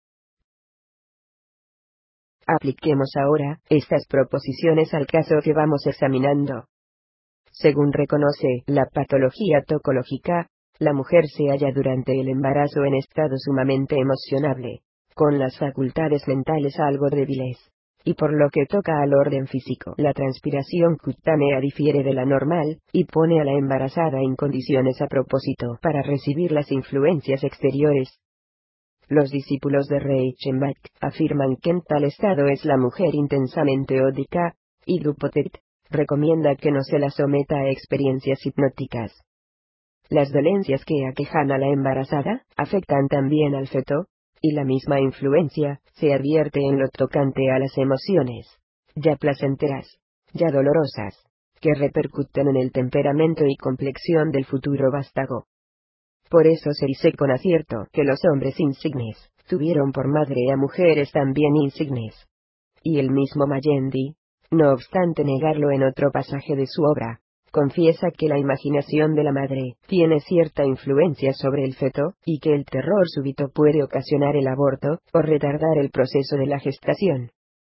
Apliquemos ahora estas proposiciones al caso que vamos examinando. Según reconoce la patología tocológica, la mujer se halla durante el embarazo en estado sumamente emocionable, con las facultades mentales algo débiles. Y por lo que toca al orden físico, la transpiración cutánea difiere de la normal, y pone a la embarazada en condiciones a propósito para recibir las influencias exteriores. Los discípulos de Reichenbach afirman que en tal estado es la mujer intensamente ódica, y Dupotet recomienda que no se la someta a experiencias hipnóticas. Las dolencias que aquejan a la embarazada afectan también al feto, y la misma influencia se advierte en lo tocante a las emociones, ya placenteras, ya dolorosas, que repercuten en el temperamento y complexión del futuro vástago. Por eso se dice con acierto que los hombres insignes tuvieron por madre a mujeres también insignes. Y el mismo Magendie, no obstante negarlo en otro pasaje de su obra, confiesa que la imaginación de la madre tiene cierta influencia sobre el feto, y que el terror súbito puede ocasionar el aborto, o retardar el proceso de la gestación.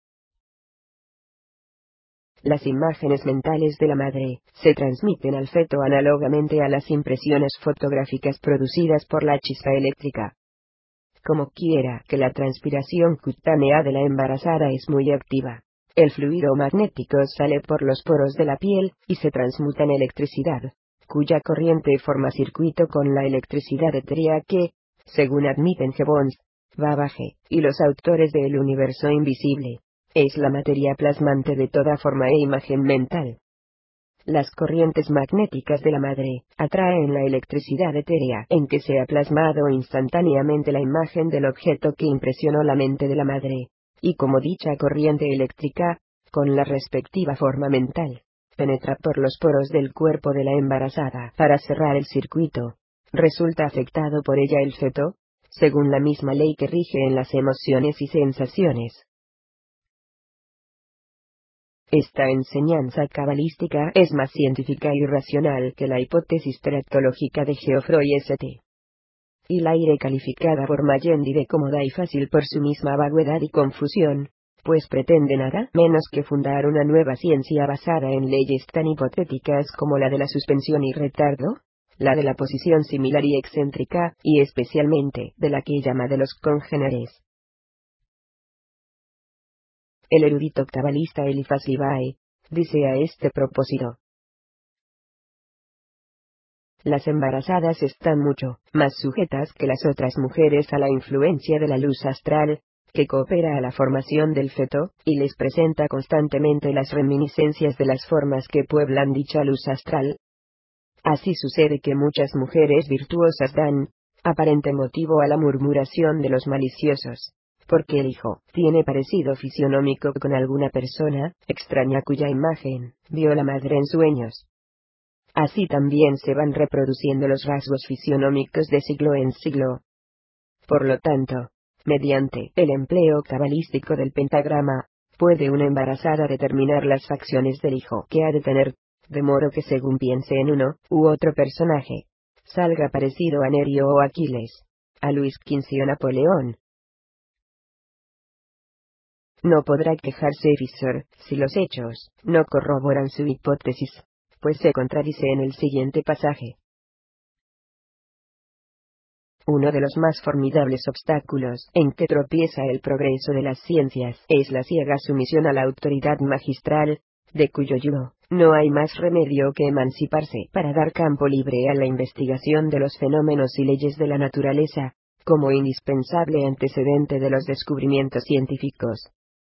Las imágenes mentales de la madre se transmiten al feto análogamente a las impresiones fotográficas producidas por la chispa eléctrica. Como quiera que la transpiración cutánea de la embarazada es muy activa, el fluido magnético sale por los poros de la piel y se transmuta en electricidad, cuya corriente forma circuito con la electricidad etérea que, según admiten Gibbons, Babbage y los autores de El universo invisible, es la materia plasmante de toda forma e imagen mental. Las corrientes magnéticas de la madre atraen la electricidad etérea en que se ha plasmado instantáneamente la imagen del objeto que impresionó la mente de la madre, y como dicha corriente eléctrica, con la respectiva forma mental, penetra por los poros del cuerpo de la embarazada para cerrar el circuito, resulta afectado por ella el feto, según la misma ley que rige en las emociones y sensaciones. Esta enseñanza cabalística es más científica y racional que la hipótesis teratológica de Geoffroy St. Hilaire, calificada por Magendie de cómoda y fácil por su misma vaguedad y confusión, pues pretende nada menos que fundar una nueva ciencia basada en leyes tan hipotéticas como la de la suspensión y retardo, la de la posición similar y excéntrica, y especialmente de la que llama de los congéneres. El erudito cabalista Eliphas Levi dice a este propósito: las embarazadas están mucho más sujetas que las otras mujeres a la influencia de la luz astral, que coopera a la formación del feto, y les presenta constantemente las reminiscencias de las formas que pueblan dicha luz astral. Así sucede que muchas mujeres virtuosas dan aparente motivo a la murmuración de los maliciosos, porque el hijo tiene parecido fisionómico con alguna persona extraña cuya imagen vio la madre en sueños. Así también se van reproduciendo los rasgos fisionómicos de siglo en siglo. Por lo tanto, mediante el empleo cabalístico del pentagrama, puede una embarazada determinar las facciones del hijo que ha de tener, de modo que según piense en uno u otro personaje, salga parecido a Nerio o Aquiles, a Luis XV o Napoleón. No podrá quejarse Fisher si los hechos no corroboran su hipótesis, pues se contradice en el siguiente pasaje. Uno de los más formidables obstáculos en que tropieza el progreso de las ciencias es la ciega sumisión a la autoridad magistral, de cuyo yugo no hay más remedio que emanciparse para dar campo libre a la investigación de los fenómenos y leyes de la naturaleza, como indispensable antecedente de los descubrimientos científicos.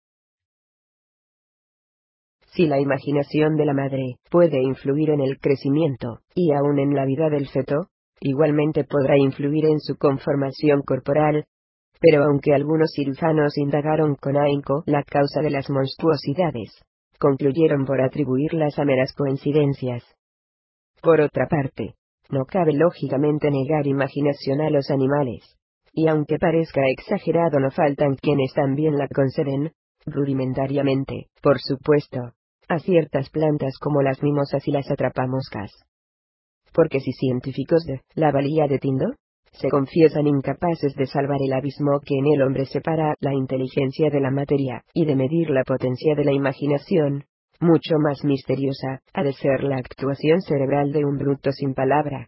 Si la imaginación de la madre puede influir en el crecimiento, y aún en la vida del feto, igualmente podrá influir en su conformación corporal. Pero aunque algunos cirujanos indagaron con ahínco la causa de las monstruosidades, concluyeron por atribuirlas a meras coincidencias. Por otra parte, no cabe lógicamente negar imaginación a los animales, y aunque parezca exagerado no faltan quienes también la conceden, rudimentariamente, por supuesto, a ciertas plantas como las mimosas y las atrapamoscas. Porque si científicos de la valía de Tindo se confiesan incapaces de salvar el abismo que en el hombre separa la inteligencia de la materia, y de medir la potencia de la imaginación, mucho más misteriosa ha de ser la actuación cerebral de un bruto sin palabra.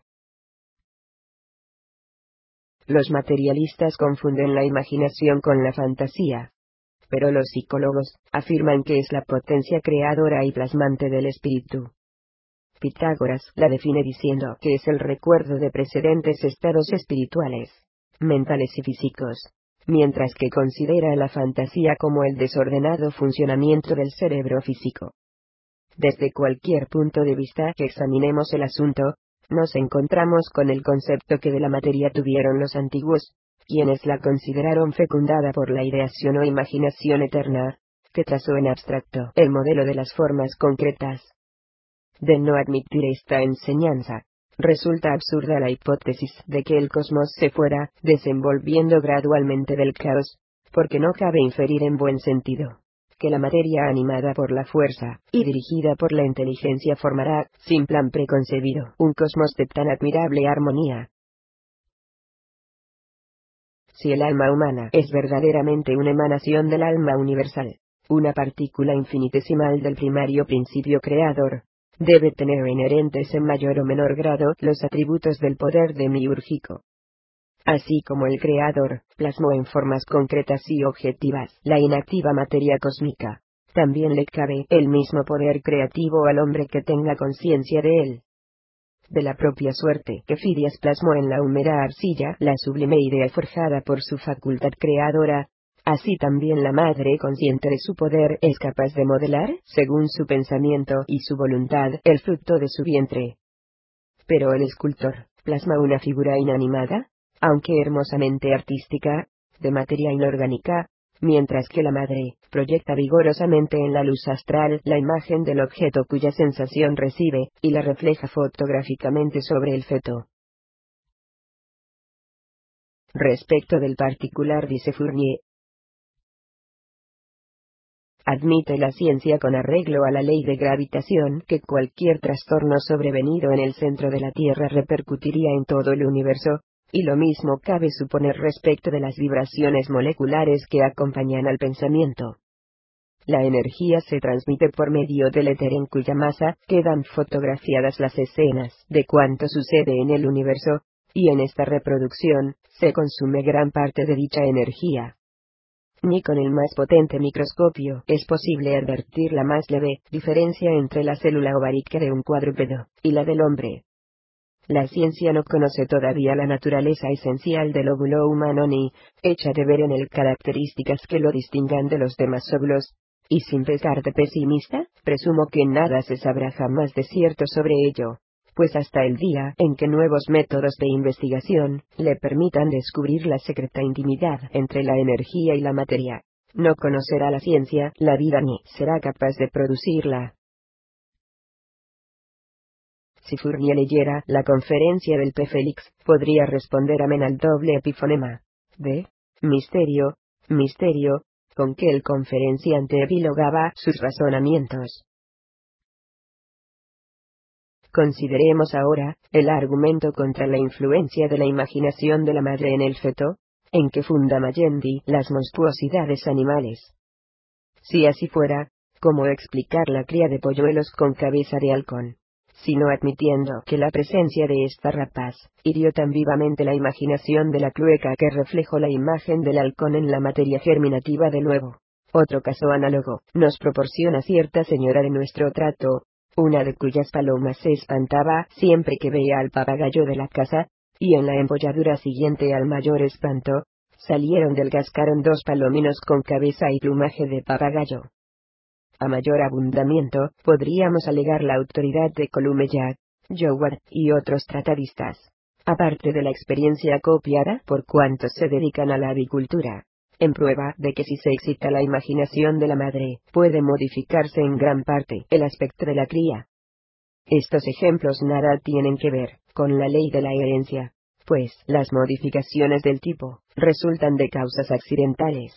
Los materialistas confunden la imaginación con la fantasía, pero los psicólogos afirman que es la potencia creadora y plasmante del espíritu. Pitágoras la define diciendo que es el recuerdo de precedentes estados espirituales, mentales y físicos, mientras que considera la fantasía como el desordenado funcionamiento del cerebro físico. Desde cualquier punto de vista que examinemos el asunto, nos encontramos con el concepto que de la materia tuvieron los antiguos, quienes la consideraron fecundada por la ideación o imaginación eterna, que trazó en abstracto el modelo de las formas concretas. De no admitir esta enseñanza, resulta absurda la hipótesis de que el cosmos se fuera desenvolviendo gradualmente del caos, porque no cabe inferir en buen sentido que la materia animada por la fuerza y dirigida por la inteligencia formará, sin plan preconcebido, un cosmos de tan admirable armonía. Si el alma humana es verdaderamente una emanación del alma universal, una partícula infinitesimal del primario principio creador, debe tener inherentes en mayor o menor grado los atributos del poder demiúrgico. Así como el Creador plasmó en formas concretas y objetivas la inactiva materia cósmica, también le cabe el mismo poder creativo al hombre que tenga conciencia de él. De la propia suerte que Fidias plasmó en la húmeda arcilla la sublime idea forjada por su facultad creadora, así también la madre consciente de su poder es capaz de modelar, según su pensamiento y su voluntad, el fruto de su vientre. Pero el escultor plasma una figura inanimada, aunque hermosamente artística, de materia inorgánica, mientras que la madre proyecta vigorosamente en la luz astral la imagen del objeto cuya sensación recibe, y la refleja fotográficamente sobre el feto. Respecto del particular, dice Fournier, Admite la ciencia con arreglo a la ley de gravitación que cualquier trastorno sobrevenido en el centro de la Tierra repercutiría en todo el universo, y lo mismo cabe suponer respecto de las vibraciones moleculares que acompañan al pensamiento. La energía se transmite por medio del éter en cuya masa quedan fotografiadas las escenas de cuanto sucede en el universo, y en esta reproducción se consume gran parte de dicha energía. Ni con el más potente microscopio es posible advertir la más leve diferencia entre la célula ovárica de un cuadrúpedo y la del hombre. La ciencia no conoce todavía la naturaleza esencial del óvulo humano ni echa de ver en él características que lo distingan de los demás óvulos, y sin pesar de pesimista, presumo que nada se sabrá jamás de cierto sobre ello, pues hasta el día en que nuevos métodos de investigación le permitan descubrir la secreta intimidad entre la energía y la materia, no conocerá la ciencia la vida ni será capaz de producirla. Si Fourier leyera la conferencia del P. Félix, podría responder amén al doble epifonema de misterio, misterio, con que el conferenciante epilogaba sus razonamientos. Consideremos ahora el argumento contra la influencia de la imaginación de la madre en el feto, en que funda Magendie las monstruosidades animales. Si así fuera, ¿cómo explicar la cría de polluelos con cabeza de halcón? Sino admitiendo que la presencia de esta rapaz hirió tan vivamente la imaginación de la clueca que reflejó la imagen del halcón en la materia germinativa del huevo. Otro caso análogo nos proporciona cierta señora de nuestro trato, una de cuyas palomas se espantaba siempre que veía al papagayo de la casa, y en la empolladura siguiente al mayor espanto, salieron del cascarón dos palominos con cabeza y plumaje de papagayo. A mayor abundamiento, podríamos alegar la autoridad de Columella, Joward y otros tratadistas, aparte de la experiencia copiada por cuantos se dedican a la avicultura, en prueba de que si se excita la imaginación de la madre, puede modificarse en gran parte el aspecto de la cría. Estos ejemplos nada tienen que ver con la ley de la herencia, pues las modificaciones del tipo resultan de causas accidentales.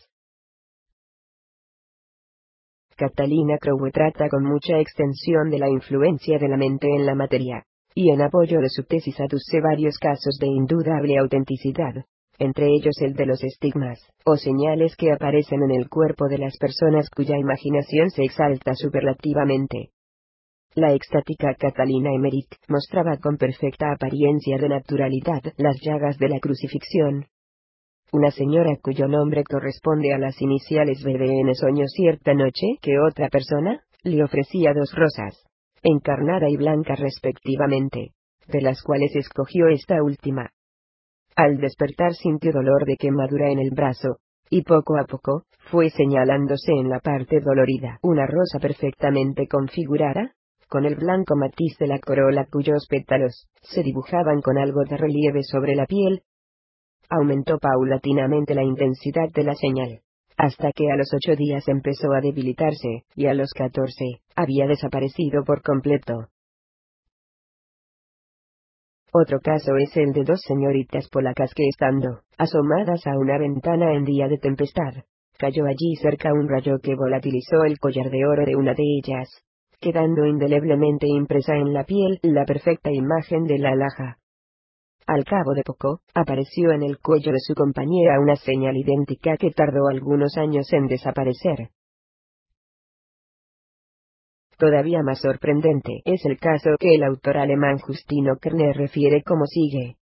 Catalina Crowe trata con mucha extensión de la influencia de la mente en la materia, y en apoyo de su tesis aduce varios casos de indudable autenticidad, entre ellos el de los estigmas, o señales que aparecen en el cuerpo de las personas cuya imaginación se exalta superlativamente. La extática Catalina Emmerich mostraba con perfecta apariencia de naturalidad las llagas de la crucifixión. Una señora cuyo nombre corresponde a las iniciales BDN soñó cierta noche que otra persona le ofrecía dos rosas, encarnada y blanca respectivamente, de las cuales escogió esta última. Al despertar sintió dolor de quemadura en el brazo, y poco a poco fue señalándose en la parte dolorida una rosa perfectamente configurada, con el blanco matiz de la corola cuyos pétalos se dibujaban con algo de relieve sobre la piel. Aumentó paulatinamente la intensidad de la señal, hasta que a los 8 días empezó a debilitarse, y a los 14, había desaparecido por completo. Otro caso es el de dos señoritas polacas que estando asomadas a una ventana en día de tempestad, cayó allí cerca un rayo que volatilizó el collar de oro de una de ellas, quedando indeleblemente impresa en la piel la perfecta imagen de la alhaja. Al cabo de poco, apareció en el cuello de su compañera una señal idéntica que tardó algunos años en desaparecer. Todavía más sorprendente es el caso que el autor alemán Justino Kerner refiere como sigue.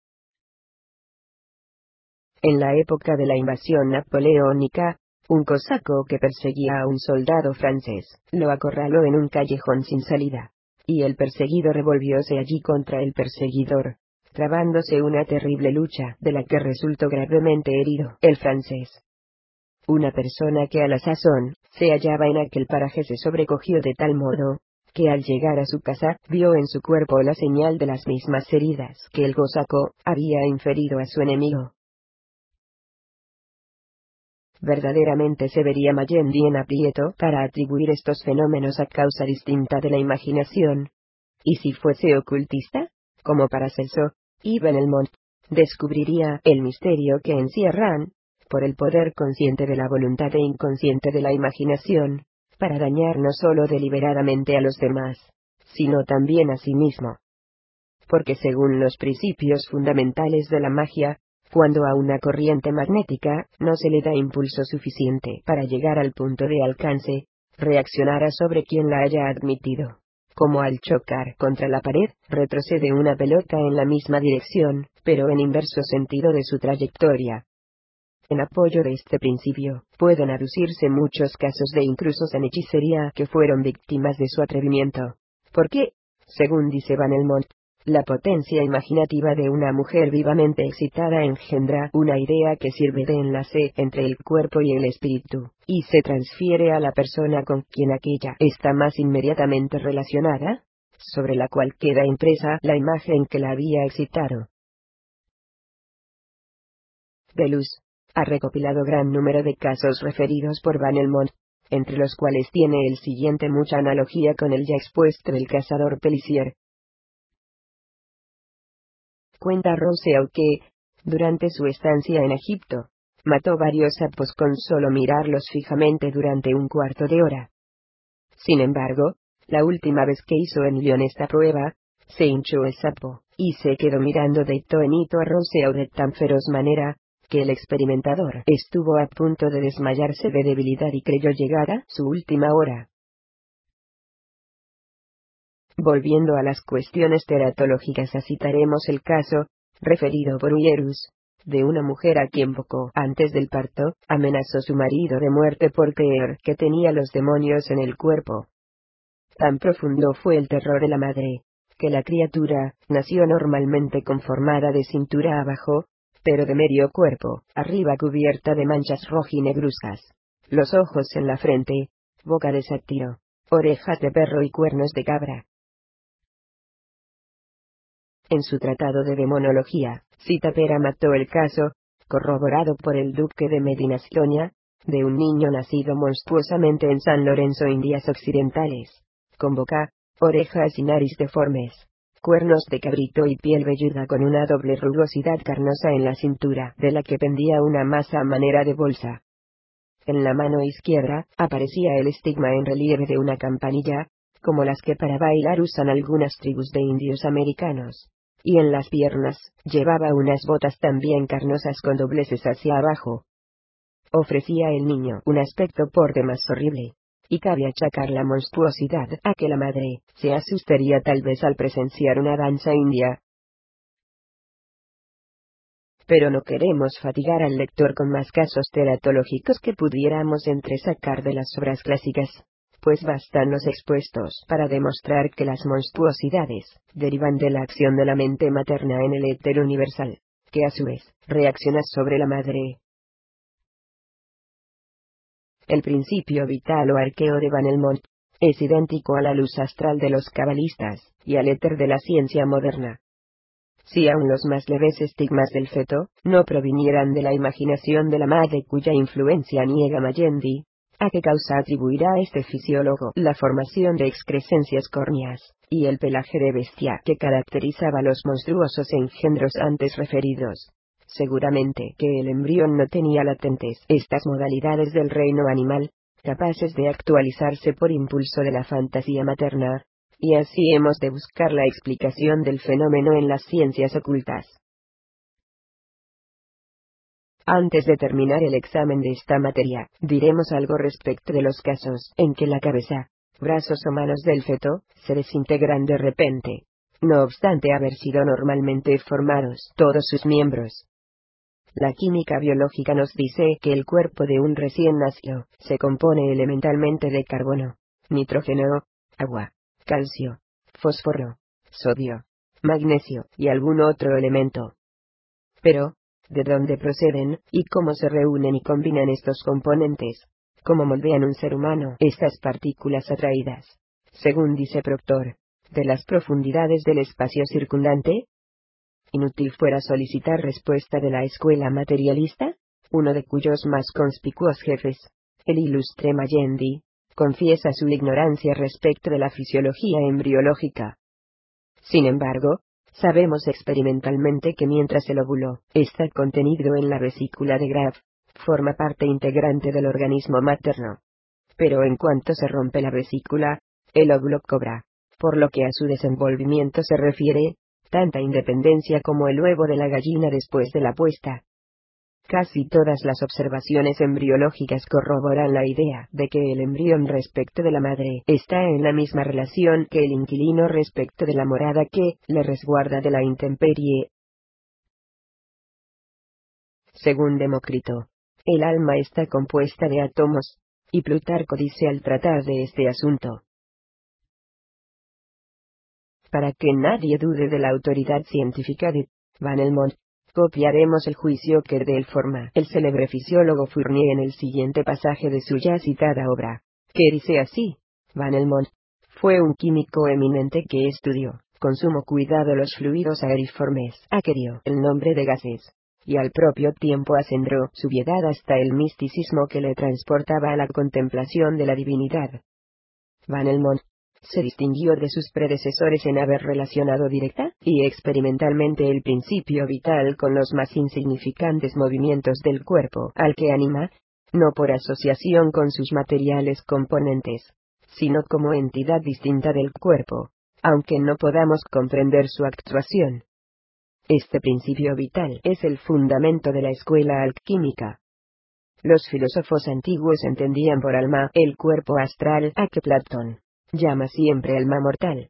En la época de la invasión napoleónica, un cosaco que perseguía a un soldado francés, lo acorraló en un callejón sin salida, y el perseguido revolvióse allí contra el perseguidor, trabándose una terrible lucha de la que resultó gravemente herido el francés. Una persona que a la sazón se hallaba en aquel paraje se sobrecogió de tal modo, que al llegar a su casa vio en su cuerpo la señal de las mismas heridas que el cosaco había inferido a su enemigo. Verdaderamente se vería Magendie en aprieto para atribuir estos fenómenos a causa distinta de la imaginación. Y si fuese ocultista, como Paracelso y Benelmont, descubriría el misterio que encierran, por el poder consciente de la voluntad e inconsciente de la imaginación, para dañar no solo deliberadamente a los demás, sino también a sí mismo. Porque según los principios fundamentales de la magia, cuando a una corriente magnética no se le da impulso suficiente para llegar al punto de alcance, reaccionará sobre quien la haya admitido. Como al chocar contra la pared, retrocede una pelota en la misma dirección, pero en inverso sentido de su trayectoria. En apoyo de este principio, pueden aducirse muchos casos de intrusos en hechicería que fueron víctimas de su atrevimiento. Porque, según dice Van Helmont, la potencia imaginativa de una mujer vivamente excitada engendra una idea que sirve de enlace entre el cuerpo y el espíritu, y se transfiere a la persona con quien aquella está más inmediatamente relacionada, sobre la cual queda impresa la imagen que la había excitado. Deleuze ha recopilado gran número de casos referidos por Van Helmont, entre los cuales tiene el siguiente mucha analogía con el ya expuesto del cazador Pelissier. Cuenta Rousseau que, durante su estancia en Egipto, mató varios sapos con solo mirarlos fijamente durante un cuarto de hora. Sin embargo, la última vez que hizo en Lyon esta prueba, se hinchó el sapo, y se quedó mirando de hito en hito a Rousseau de tan feroz manera, que el experimentador estuvo a punto de desmayarse de debilidad y creyó llegada su última hora. Volviendo a las cuestiones teratológicas, citaremos el caso, referido por Wierus, de una mujer a quien poco antes del parto, amenazó su marido de muerte por creer que tenía los demonios en el cuerpo. Tan profundo fue el terror de la madre, que la criatura nació normalmente conformada de cintura abajo, pero de medio cuerpo, arriba cubierta de manchas rojinegruzcas, los ojos en la frente, boca de sátiro, orejas de perro y cuernos de cabra. En su tratado de demonología, cita Pera-Mató el caso, corroborado por el duque de Medina Sidonia, de un niño nacido monstruosamente en San Lorenzo, Indias Occidentales, con boca, orejas y nariz deformes, cuernos de cabrito y piel velluda con una doble rugosidad carnosa en la cintura, de la que pendía una masa a manera de bolsa. En la mano izquierda, aparecía el estigma en relieve de una campanilla, como las que para bailar usan algunas tribus de indios americanos. Y en las piernas, llevaba unas botas también carnosas con dobleces hacia abajo. Ofrecía el niño un aspecto por demás horrible, y cabe achacar la monstruosidad a que la madre se asustaría tal vez al presenciar una danza india. Pero no queremos fatigar al lector con más casos teratológicos que pudiéramos entresacar de las obras clásicas, pues bastan los expuestos para demostrar que las monstruosidades derivan de la acción de la mente materna en el éter universal, que a su vez reacciona sobre la madre. El principio vital o arqueo de Van Helmont es idéntico a la luz astral de los cabalistas y al éter de la ciencia moderna. Si aun los más leves estigmas del feto no provinieran de la imaginación de la madre cuya influencia niega Magendie, ¿a qué causa atribuirá este fisiólogo la formación de excrescencias córneas y el pelaje de bestia que caracterizaba los monstruosos engendros antes referidos? Seguramente que el embrión no tenía latentes estas modalidades del reino animal, capaces de actualizarse por impulso de la fantasía materna, y así hemos de buscar la explicación del fenómeno en las ciencias ocultas. Antes de terminar el examen de esta materia, diremos algo respecto de los casos en que la cabeza, brazos o manos del feto se desintegran de repente, no obstante haber sido normalmente formados todos sus miembros. La química biológica nos dice que el cuerpo de un recién nacido se compone elementalmente de carbono, nitrógeno, agua, calcio, fósforo, sodio, magnesio y algún otro elemento. Pero, ¿de dónde proceden, y cómo se reúnen y combinan estos componentes? ¿Cómo moldean un ser humano estas partículas atraídas, según dice Proctor, de las profundidades del espacio circundante? Inútil fuera solicitar respuesta de la escuela materialista, uno de cuyos más conspicuos jefes, el ilustre Magendie, confiesa su ignorancia respecto de la fisiología embriológica. Sin embargo, sabemos experimentalmente que mientras el óvulo está contenido en la vesícula de Graf, forma parte integrante del organismo materno. Pero en cuanto se rompe la vesícula, el óvulo cobra, por lo que a su desenvolvimiento se refiere, tanta independencia como el huevo de la gallina después de la puesta. Casi todas las observaciones embriológicas corroboran la idea de que el embrión respecto de la madre está en la misma relación que el inquilino respecto de la morada que le resguarda de la intemperie. Según Demócrito, el alma está compuesta de átomos, y Plutarco dice al tratar de este asunto: para que nadie dude de la autoridad científica de Van Helmont, copiaremos el juicio que de él forma el célebre fisiólogo Fournier en el siguiente pasaje de su ya citada obra, que dice así: Van Helmont fue un químico eminente que estudió, con sumo cuidado, los fluidos aeriformes, aquirió el nombre de gases, y al propio tiempo acendraó su piedad hasta el misticismo que le transportaba a la contemplación de la divinidad. Van Helmont se distinguió de sus predecesores en haber relacionado directa y experimentalmente el principio vital con los más insignificantes movimientos del cuerpo al que anima, no por asociación con sus materiales componentes, sino como entidad distinta del cuerpo, aunque no podamos comprender su actuación. Este principio vital es el fundamento de la escuela alquímica. Los filósofos antiguos entendían por alma el cuerpo astral a que Platón llama siempre alma mortal.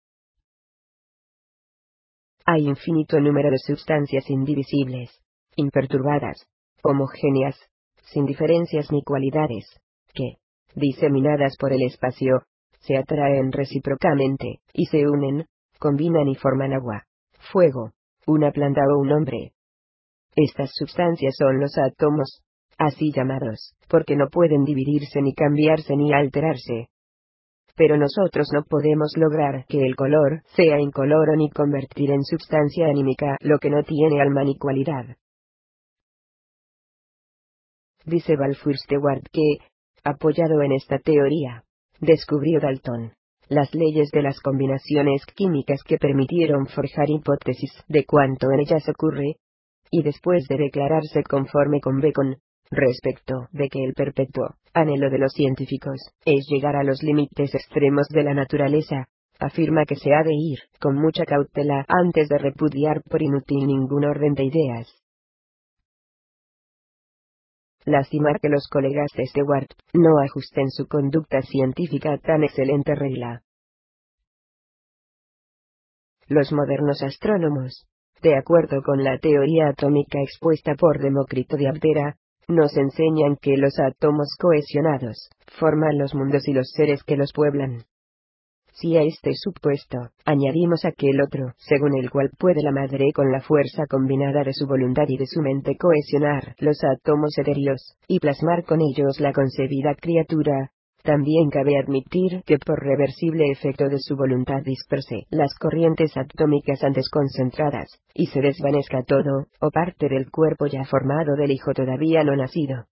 Hay infinito número de sustancias indivisibles, imperturbadas, homogéneas, sin diferencias ni cualidades, que, diseminadas por el espacio, se atraen recíprocamente, y se unen, combinan y forman agua, fuego, una planta o un hombre. Estas sustancias son los átomos, así llamados, porque no pueden dividirse ni cambiarse ni alterarse. Pero nosotros no podemos lograr que el color sea incoloro ni convertir en sustancia anímica lo que no tiene alma ni cualidad. Dice Balfour Stewart que, apoyado en esta teoría, descubrió Dalton las leyes de las combinaciones químicas que permitieron forjar hipótesis de cuanto en ellas ocurre, y después de declararse conforme con Bacon, respecto de que el perpetuo anhelo de los científicos es llegar a los límites extremos de la naturaleza, afirma que se ha de ir con mucha cautela antes de repudiar por inútil ningún orden de ideas. Lástima que los colegas de Stewart no ajusten su conducta científica a tan excelente regla. Los modernos astrónomos, de acuerdo con la teoría atómica expuesta por Demócrito de Abdera, nos enseñan que los átomos cohesionados forman los mundos y los seres que los pueblan. Si a este supuesto añadimos aquel otro, según el cual puede la madre con la fuerza combinada de su voluntad y de su mente cohesionar los átomos etéreos, y plasmar con ellos la concebida criatura, también cabe admitir que por reversible efecto de su voluntad disperse las corrientes atómicas antes concentradas, y se desvanezca todo, o parte del cuerpo ya formado del hijo todavía no nacido.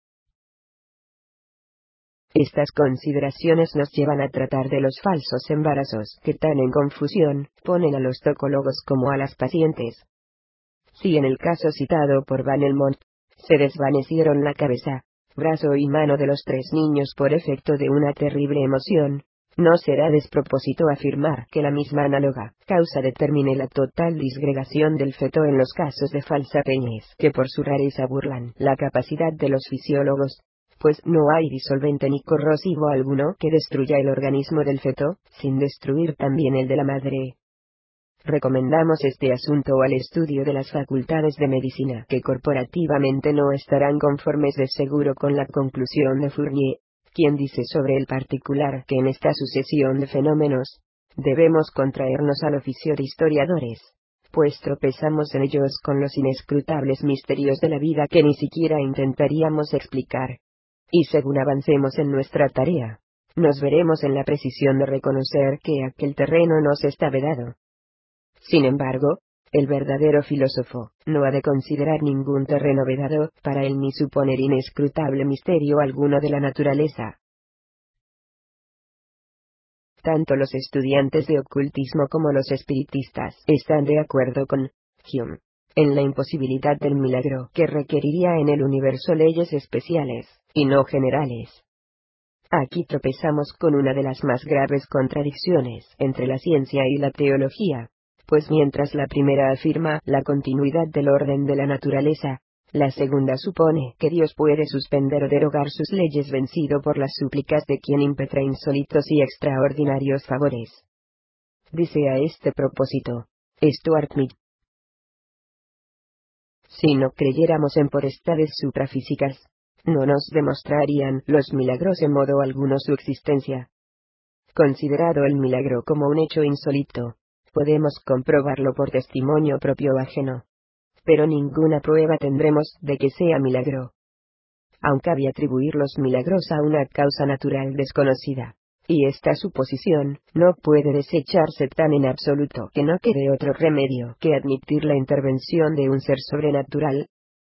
Estas consideraciones nos llevan a tratar de los falsos embarazos que tan en confusión ponen a los tocólogos como a las pacientes. Si en el caso citado por Van Helmont, se desvanecieron la cabeza, brazo y mano de los 3 niños por efecto de una terrible emoción, no será despropósito afirmar que la misma análoga causa determine la total disgregación del feto en los casos de falsapeñes que por su rareza burlan la capacidad de los fisiólogos, pues no hay disolvente ni corrosivo alguno que destruya el organismo del feto, sin destruir también el de la madre. Recomendamos este asunto al estudio de las facultades de medicina que corporativamente no estarán conformes de seguro con la conclusión de Fournier, quien dice sobre el particular que en esta sucesión de fenómenos, debemos contraernos al oficio de historiadores, pues tropezamos en ellos con los inescrutables misterios de la vida que ni siquiera intentaríamos explicar. Y según avancemos en nuestra tarea, nos veremos en la precisión de reconocer que aquel terreno nos está vedado. Sin embargo, el verdadero filósofo no ha de considerar ningún terreno vedado para él ni suponer inescrutable misterio alguno de la naturaleza. Tanto los estudiantes de ocultismo como los espiritistas están de acuerdo con Hume, en la imposibilidad del milagro que requeriría en el universo leyes especiales, y no generales. Aquí tropezamos con una de las más graves contradicciones entre la ciencia y la teología, pues mientras la primera afirma la continuidad del orden de la naturaleza, la segunda supone que Dios puede suspender o derogar sus leyes vencido por las súplicas de quien impetra insólitos y extraordinarios favores. Dice a este propósito Stuart Mill: si no creyéramos en potestades suprafísicas, no nos demostrarían los milagros en modo alguno su existencia. Considerado el milagro como un hecho insólito, podemos comprobarlo por testimonio propio o ajeno. Pero ninguna prueba tendremos de que sea milagro. Aún cabe atribuir los milagros a una causa natural desconocida, y esta suposición no puede desecharse tan en absoluto que no quede otro remedio que admitir la intervención de un ser sobrenatural.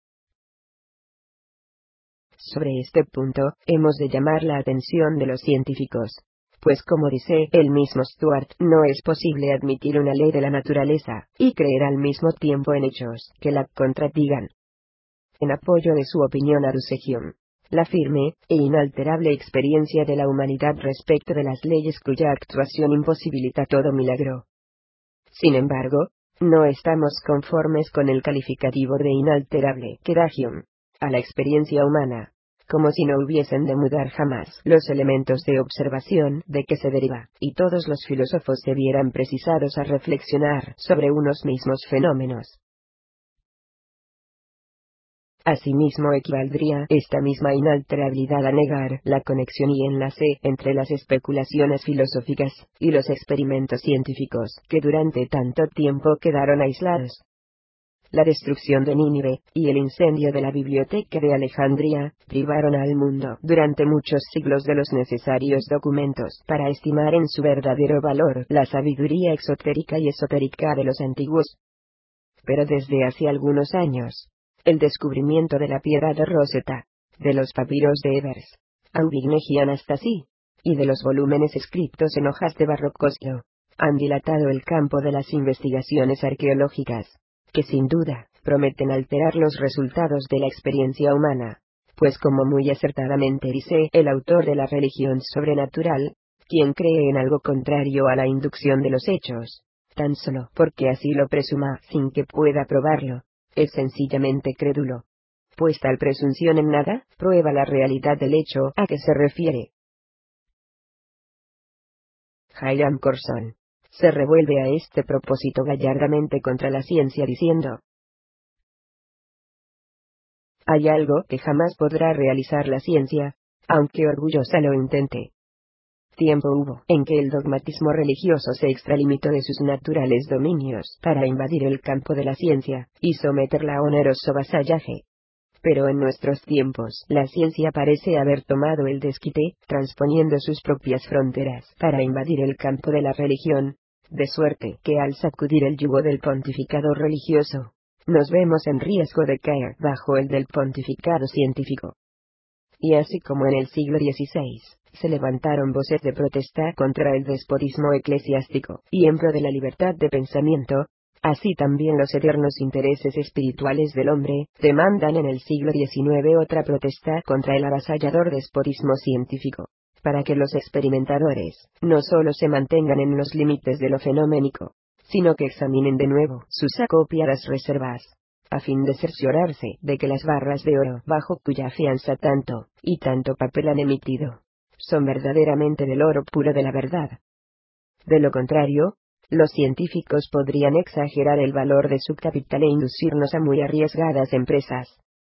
Sobre este punto, hemos de llamar la atención de los científicos, pues como dice el mismo Stuart, no es posible admitir una ley de la naturaleza, y creer al mismo tiempo en hechos que la contradigan. En apoyo de su opinión aduce Hume la firme e inalterable experiencia de la humanidad respecto de las leyes cuya actuación imposibilita todo milagro. Sin embargo, no estamos conformes con el calificativo de inalterable que da Hume a la experiencia humana, como si no hubiesen de mudar jamás los elementos de observación de que se deriva, y todos los filósofos se vieran precisados a reflexionar sobre unos mismos fenómenos. Asimismo equivaldría esta misma inalterabilidad a negar la conexión y enlace entre las especulaciones filosóficas y los experimentos científicos que durante tanto tiempo quedaron aislados. La destrucción de Nínive y el incendio de la biblioteca de Alejandría privaron al mundo durante muchos siglos de los necesarios documentos para estimar en su verdadero valor la sabiduría exotérica y esotérica de los antiguos. Pero desde hace algunos años, el descubrimiento de la piedra de Rosetta, de los papiros de Ebers, Aubigné y Anastasi, y de los volúmenes escritos en hojas de Barrocosio, han dilatado el campo de las investigaciones arqueológicas, que sin duda prometen alterar los resultados de la experiencia humana, pues como muy acertadamente dice el autor de la religión sobrenatural, quien cree en algo contrario a la inducción de los hechos, tan solo porque así lo presuma sin que pueda probarlo, es sencillamente crédulo. Pues tal presunción en nada prueba la realidad del hecho a que se refiere. Hiram Corson se revuelve a este propósito gallardamente contra la ciencia diciendo: hay algo que jamás podrá realizar la ciencia, aunque orgullosa lo intente. Tiempo hubo en que el dogmatismo religioso se extralimitó de sus naturales dominios para invadir el campo de la ciencia y someterla a oneroso vasallaje. Pero en nuestros tiempos la ciencia parece haber tomado el desquite, transponiendo sus propias fronteras para invadir el campo de la religión, de suerte que al sacudir el yugo del pontificado religioso, nos vemos en riesgo de caer bajo el del pontificado científico. Y así como en el siglo XVI, se levantaron voces de protesta contra el despotismo eclesiástico y en pro de la libertad de pensamiento, así también los eternos intereses espirituales del hombre demandan en el siglo XIX otra protesta contra el avasallador despotismo científico, para que los experimentadores no solo se mantengan en los límites de lo fenoménico, sino que examinen de nuevo sus acopiadas reservas, a fin de cerciorarse de que las barras de oro bajo cuya fianza tanto y tanto papel han emitido, son verdaderamente del oro puro de la verdad. De lo contrario, los científicos podrían exagerar el valor de su capital e inducirnos a muy arriesgadas empresas.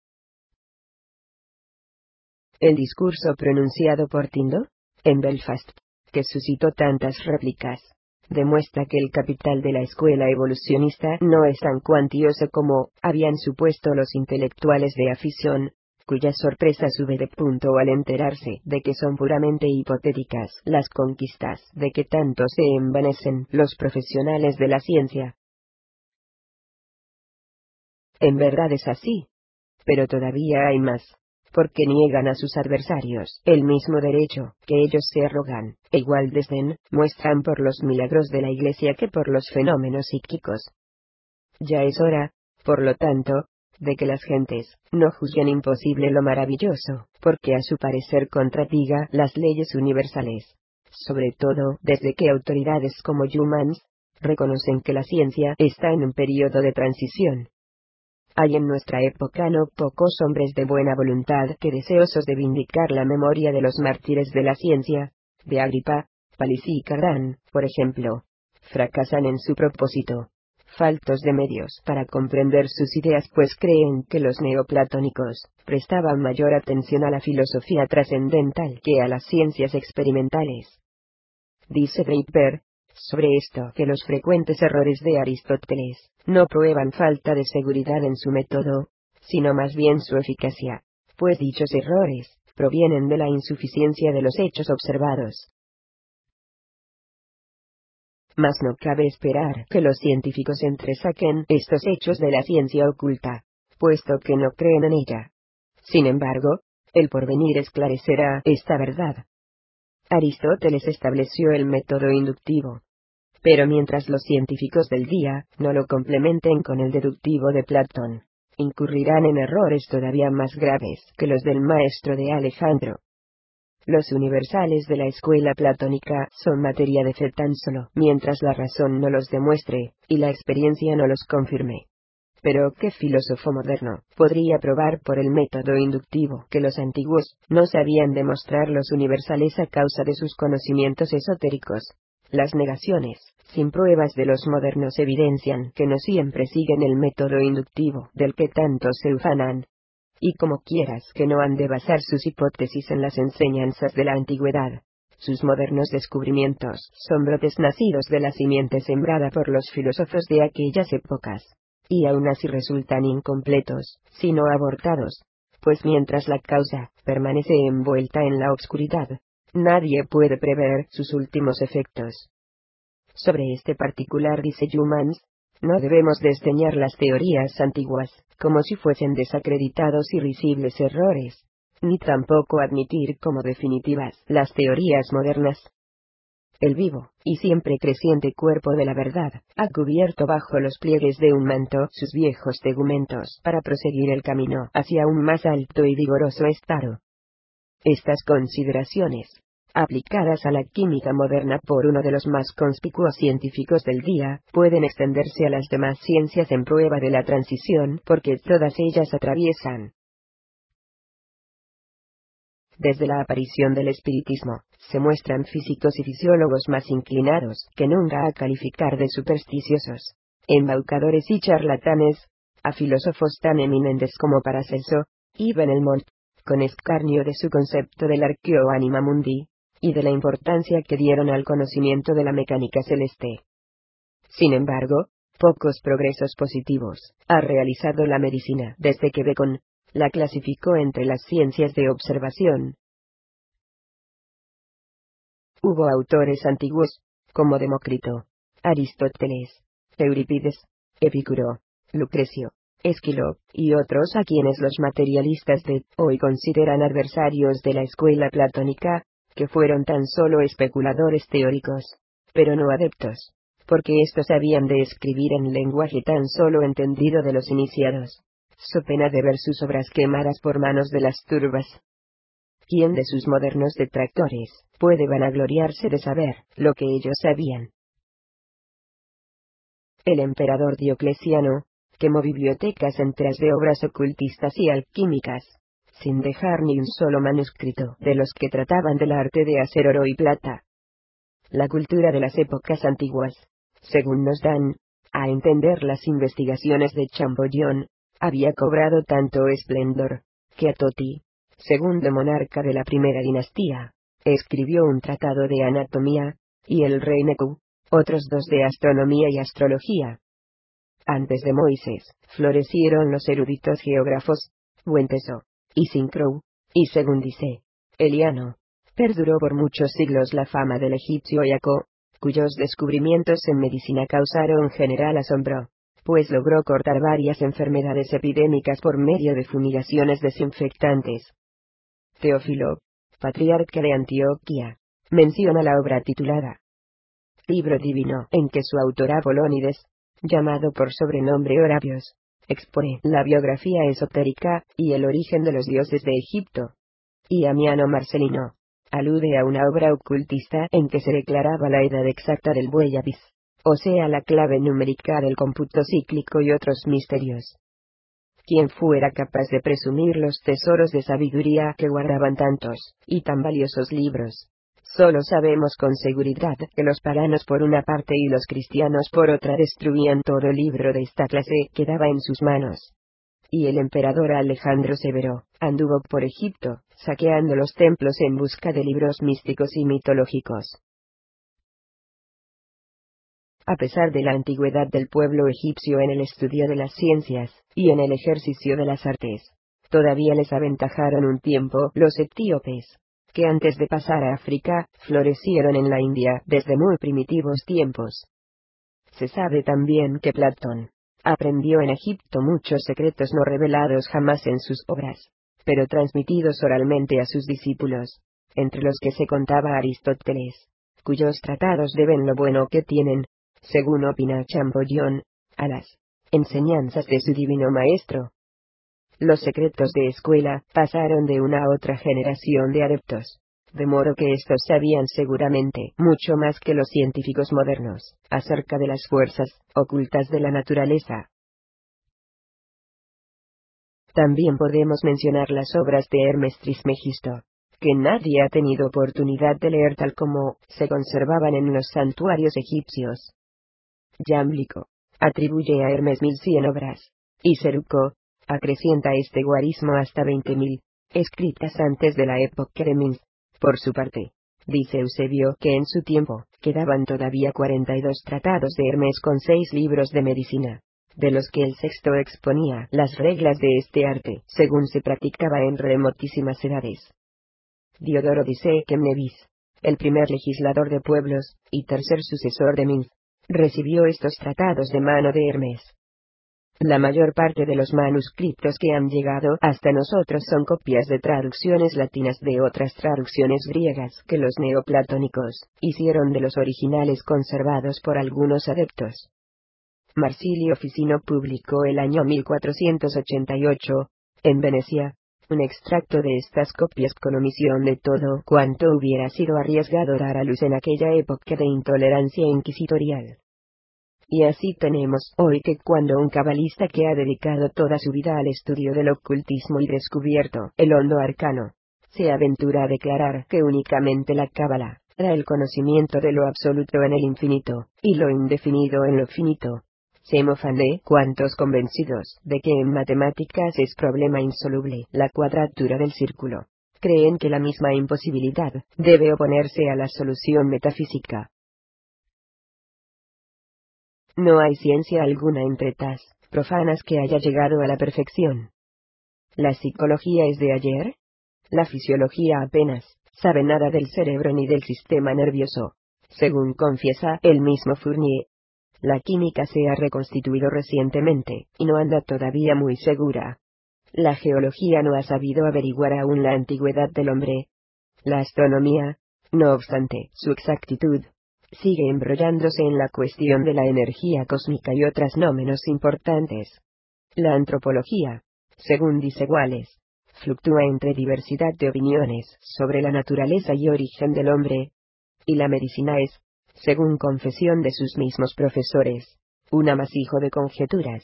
El discurso pronunciado por Tyndall, en Belfast, que suscitó tantas réplicas, demuestra que el capital de la escuela evolucionista no es tan cuantioso como habían supuesto los intelectuales de afición, cuya sorpresa sube de punto al enterarse de que son puramente hipotéticas las conquistas de que tanto se envanecen los profesionales de la ciencia. En verdad es así. Pero todavía hay más, porque niegan a sus adversarios el mismo derecho que ellos se arrogan, e igual desdén muestran por los milagros de la Iglesia que por los fenómenos psíquicos. Ya es hora, Por lo tanto, de que las gentes no juzguen imposible lo maravilloso, porque a su parecer contradiga las leyes universales. Sobre todo desde que autoridades como Humans reconocen que la ciencia está en un periodo de transición. Hay en nuestra época no pocos hombres de buena voluntad que, deseosos de vindicar la memoria de los mártires de la ciencia, de Agripa, Palissy y Cardan, por ejemplo, fracasan en su propósito, faltos de medios para comprender sus ideas, pues creen que los neoplatónicos prestaban mayor atención a la filosofía trascendental que a las ciencias experimentales. Dice Draper sobre esto que los frecuentes errores de Aristóteles no prueban falta de seguridad en su método, sino más bien su eficacia, pues dichos errores provienen de la insuficiencia de los hechos observados. Mas no cabe esperar que los científicos entresaquen estos hechos de la ciencia oculta, puesto que no creen en ella. Sin embargo, el porvenir esclarecerá esta verdad. Aristóteles estableció el método inductivo. Pero mientras los científicos del día no lo complementen con el deductivo de Platón, incurrirán en errores todavía más graves que los del maestro de Alejandro. Los universales de la escuela platónica son materia de fe tan solo mientras la razón no los demuestre, y la experiencia no los confirme. Pero ¿qué filósofo moderno podría probar por el método inductivo que los antiguos no sabían demostrar los universales a causa de sus conocimientos esotéricos? Las negaciones, sin pruebas de los modernos evidencian que no siempre siguen el método inductivo del que tanto se ufanan. Y como quieras que no han de basar sus hipótesis en las enseñanzas de la antigüedad, sus modernos descubrimientos son brotes nacidos de la simiente sembrada por los filósofos de aquellas épocas. Y aún así resultan incompletos, sino abortados, pues mientras la causa permanece envuelta en la obscuridad, nadie puede prever sus últimos efectos. Sobre este particular dice Humans, no debemos desdeñar las teorías antiguas, como si fuesen desacreditados y risibles errores, ni tampoco admitir como definitivas las teorías modernas. El vivo, y siempre creciente cuerpo de la verdad, ha cubierto bajo los pliegues de un manto sus viejos tegumentos para proseguir el camino hacia un más alto y vigoroso estado. Estas consideraciones, aplicadas a la química moderna por uno de los más conspicuos científicos del día, pueden extenderse a las demás ciencias en prueba de la transición, porque todas ellas atraviesan. Desde la aparición del espiritismo, se muestran físicos y fisiólogos más inclinados que nunca a calificar de supersticiosos, embaucadores y charlatanes, a filósofos tan eminentes como Paracelso y Benelmont, con escarnio de su concepto del arqueo anima mundi, y de la importancia que dieron al conocimiento de la mecánica celeste. Sin embargo, pocos progresos positivos ha realizado la medicina desde que Bacon la clasificó entre las ciencias de observación. Hubo autores antiguos, como Demócrito, Aristóteles, Eurípides, Epicuro, Lucrecio, Esquilo, y otros a quienes los materialistas de hoy consideran adversarios de la escuela platónica, que fueron tan solo especuladores teóricos, pero no adeptos, porque éstos habían de escribir en lenguaje tan solo entendido de los iniciados, so pena de ver sus obras quemadas por manos de las turbas. ¿Quién de sus modernos detractores puede vanagloriarse de saber lo que ellos sabían? El emperador Diocleciano quemó bibliotecas enteras de obras ocultistas y alquímicas, sin dejar ni un solo manuscrito de los que trataban del arte de hacer oro y plata. La cultura de las épocas antiguas, según nos dan a entender las investigaciones de Champollion, había cobrado tanto esplendor, que Atoti, segundo monarca de la primera dinastía, escribió un tratado de anatomía, y el rey Necu, otros dos de astronomía y astrología. Antes de Moisés, florecieron los eruditos geógrafos, Buenteso, y Sincrow, y según dice Eliano, perduró por muchos siglos la fama del egipcio Iaco, cuyos descubrimientos en medicina causaron general asombro, pues logró cortar varias enfermedades epidémicas por medio de fumigaciones desinfectantes. Teófilo, patriarca de Antioquía, menciona la obra titulada Libro Divino, en que su autor Apolónides, llamado por sobrenombre Horabios, expone la biografía esotérica y el origen de los dioses de Egipto. Y Amiano Marcelino alude a una obra ocultista en que se declaraba la edad exacta del buey Apis, o sea la clave numérica del cómputo cíclico y otros misterios. Quien fuera capaz de presumir los tesoros de sabiduría que guardaban tantos y tan valiosos libros. Solo sabemos con seguridad que los paganos por una parte y los cristianos por otra destruían todo libro de esta clase que daba en sus manos. Y el emperador Alejandro Severo anduvo por Egipto, saqueando los templos en busca de libros místicos y mitológicos. A pesar de la antigüedad del pueblo egipcio en el estudio de las ciencias, y en el ejercicio de las artes, todavía les aventajaron un tiempo los etíopes, que antes de pasar a África, florecieron en la India desde muy primitivos tiempos. Se sabe también que Platón aprendió en Egipto muchos secretos no revelados jamás en sus obras, pero transmitidos oralmente a sus discípulos, entre los que se contaba Aristóteles, cuyos tratados deben lo bueno que tienen, según opina Champollion, a las enseñanzas de su divino maestro. Los secretos de escuela pasaron de una a otra generación de adeptos, de modo que estos sabían seguramente mucho más que los científicos modernos, acerca de las fuerzas ocultas de la naturaleza. También podemos mencionar las obras de Hermes Trismegisto, que nadie ha tenido oportunidad de leer tal como se conservaban en los santuarios egipcios. Jámblico atribuye a Hermes 1100 obras, y Ceruco acrecienta este guarismo hasta 20.000, escritas antes de la época de Minth. Por su parte, dice Eusebio que en su tiempo quedaban todavía 42 tratados de Hermes con 6 libros de medicina, de los que el sexto exponía las reglas de este arte según se practicaba en remotísimas edades. Diodoro dice que Mnevis, el primer legislador de pueblos y tercer sucesor de Minth, recibió estos tratados de mano de Hermes. La mayor parte de los manuscritos que han llegado hasta nosotros son copias de traducciones latinas de otras traducciones griegas que los neoplatónicos hicieron de los originales conservados por algunos adeptos. Marsilio Ficino publicó el año 1488, en Venecia, un extracto de estas copias con omisión de todo cuanto hubiera sido arriesgado dar a luz en aquella época de intolerancia inquisitorial. Y así tenemos hoy que cuando un cabalista que ha dedicado toda su vida al estudio del ocultismo y descubierto el hondo arcano, se aventura a declarar que únicamente la cábala da el conocimiento de lo absoluto en el infinito, y lo indefinido en lo finito, se mofan de cuantos convencidos de que en matemáticas es problema insoluble la cuadratura del círculo, creen que la misma imposibilidad debe oponerse a la solución metafísica. No hay ciencia alguna entre tas profanas que haya llegado a la perfección. ¿La psicología es de ayer? La fisiología apenas sabe nada del cerebro ni del sistema nervioso, según confiesa el mismo Fournier. La química se ha reconstituido recientemente, y no anda todavía muy segura. La geología no ha sabido averiguar aún la antigüedad del hombre. La astronomía, no obstante su exactitud, sigue embrollándose en la cuestión de la energía cósmica y otras no menos importantes. La antropología, según dice Wallace, fluctúa entre diversidad de opiniones sobre la naturaleza y origen del hombre. Y la medicina es, según confesión de sus mismos profesores, un amasijo de conjeturas.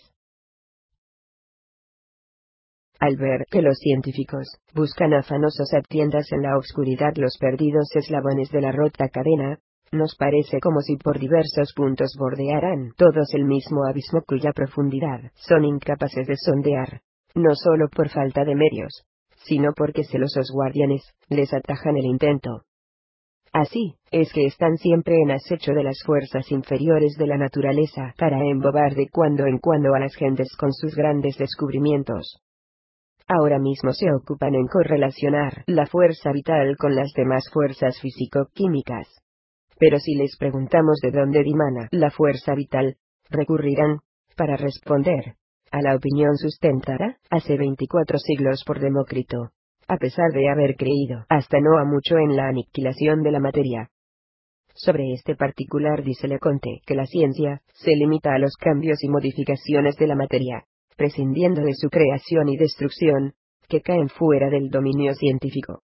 Al ver que los científicos buscan afanosos a tiendas en la oscuridad los perdidos eslabones de la rota cadena, nos parece como si por diversos puntos bordearan todos el mismo abismo cuya profundidad son incapaces de sondear, no solo por falta de medios, sino porque celosos guardianes les atajan el intento. Así es que están siempre en acecho de las fuerzas inferiores de la naturaleza para embobar de cuando en cuando a las gentes con sus grandes descubrimientos. Ahora mismo se ocupan en correlacionar la fuerza vital con las demás fuerzas físico-químicas. Pero si les preguntamos de dónde dimana la fuerza vital, recurrirán, para responder, a la opinión sustentada hace 24 siglos por Demócrito, a pesar de haber creído hasta no ha mucho en la aniquilación de la materia. Sobre este particular dice Leconte que la ciencia se limita a los cambios y modificaciones de la materia, prescindiendo de su creación y destrucción, que caen fuera del dominio científico.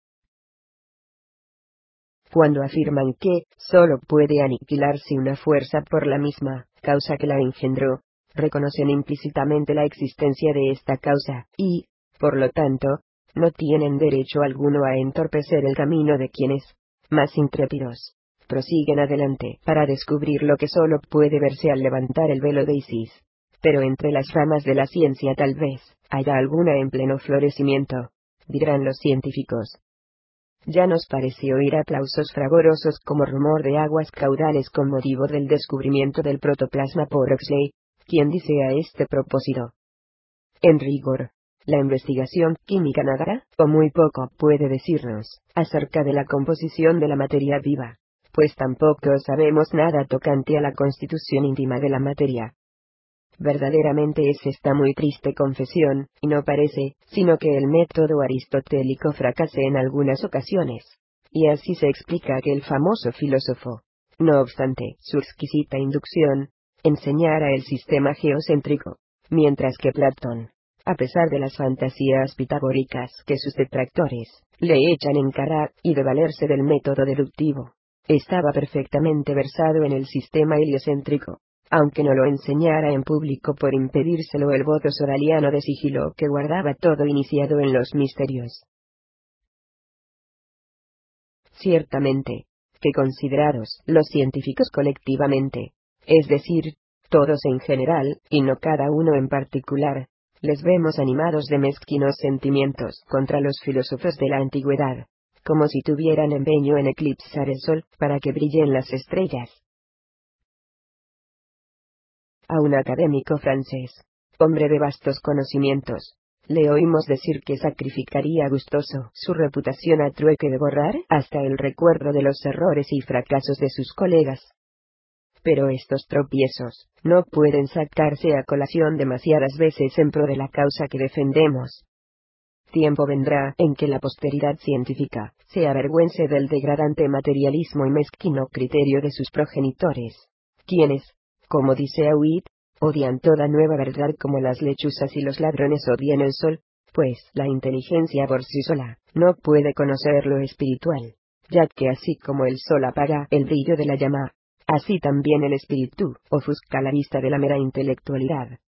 Cuando afirman que solo puede aniquilarse una fuerza por la misma causa que la engendró, reconocen implícitamente la existencia de esta causa, y, por lo tanto, no tienen derecho alguno a entorpecer el camino de quienes, más intrépidos, prosiguen adelante para descubrir lo que solo puede verse al levantar el velo de Isis. Pero entre las ramas de la ciencia tal vez haya alguna en pleno florecimiento, dirán los científicos. Ya nos pareció oír aplausos fragorosos como rumor de aguas caudales con motivo del descubrimiento del protoplasma por Huxley, quien dice a este propósito: en rigor, la investigación química nada, o muy poco puede decirnos, acerca de la composición de la materia viva, pues tampoco sabemos nada tocante a la constitución íntima de la materia. Verdaderamente es esta muy triste confesión, y no parece, sino que el método aristotélico fracase en algunas ocasiones. Y así se explica que el famoso filósofo, no obstante su exquisita inducción, enseñara el sistema geocéntrico, mientras que Platón, a pesar de las fantasías pitagóricas que sus detractores le echan en cara, y de valerse del método deductivo, estaba perfectamente versado en el sistema heliocéntrico, aunque no lo enseñara en público por impedírselo el voto soraliano de sigilo que guardaba todo iniciado en los misterios. Ciertamente, que considerados los científicos colectivamente, es decir, todos en general, y no cada uno en particular, les vemos animados de mezquinos sentimientos contra los filósofos de la antigüedad, como si tuvieran empeño en eclipsar el sol para que brillen las estrellas. A un académico francés, hombre de vastos conocimientos, le oímos decir que sacrificaría gustoso su reputación a trueque de borrar hasta el recuerdo de los errores y fracasos de sus colegas. Pero estos tropiezos no pueden sacarse a colación demasiadas veces en pro de la causa que defendemos. Tiempo vendrá en que la posteridad científica se avergüence del degradante materialismo y mezquino criterio de sus progenitores, quienes, como dice Auid, odian toda nueva verdad como las lechuzas y los ladrones odian el sol, pues la inteligencia por sí sola no puede conocer lo espiritual, ya que así como el sol apaga el brillo de la llama, así también el espíritu ofusca la vista de la mera intelectualidad.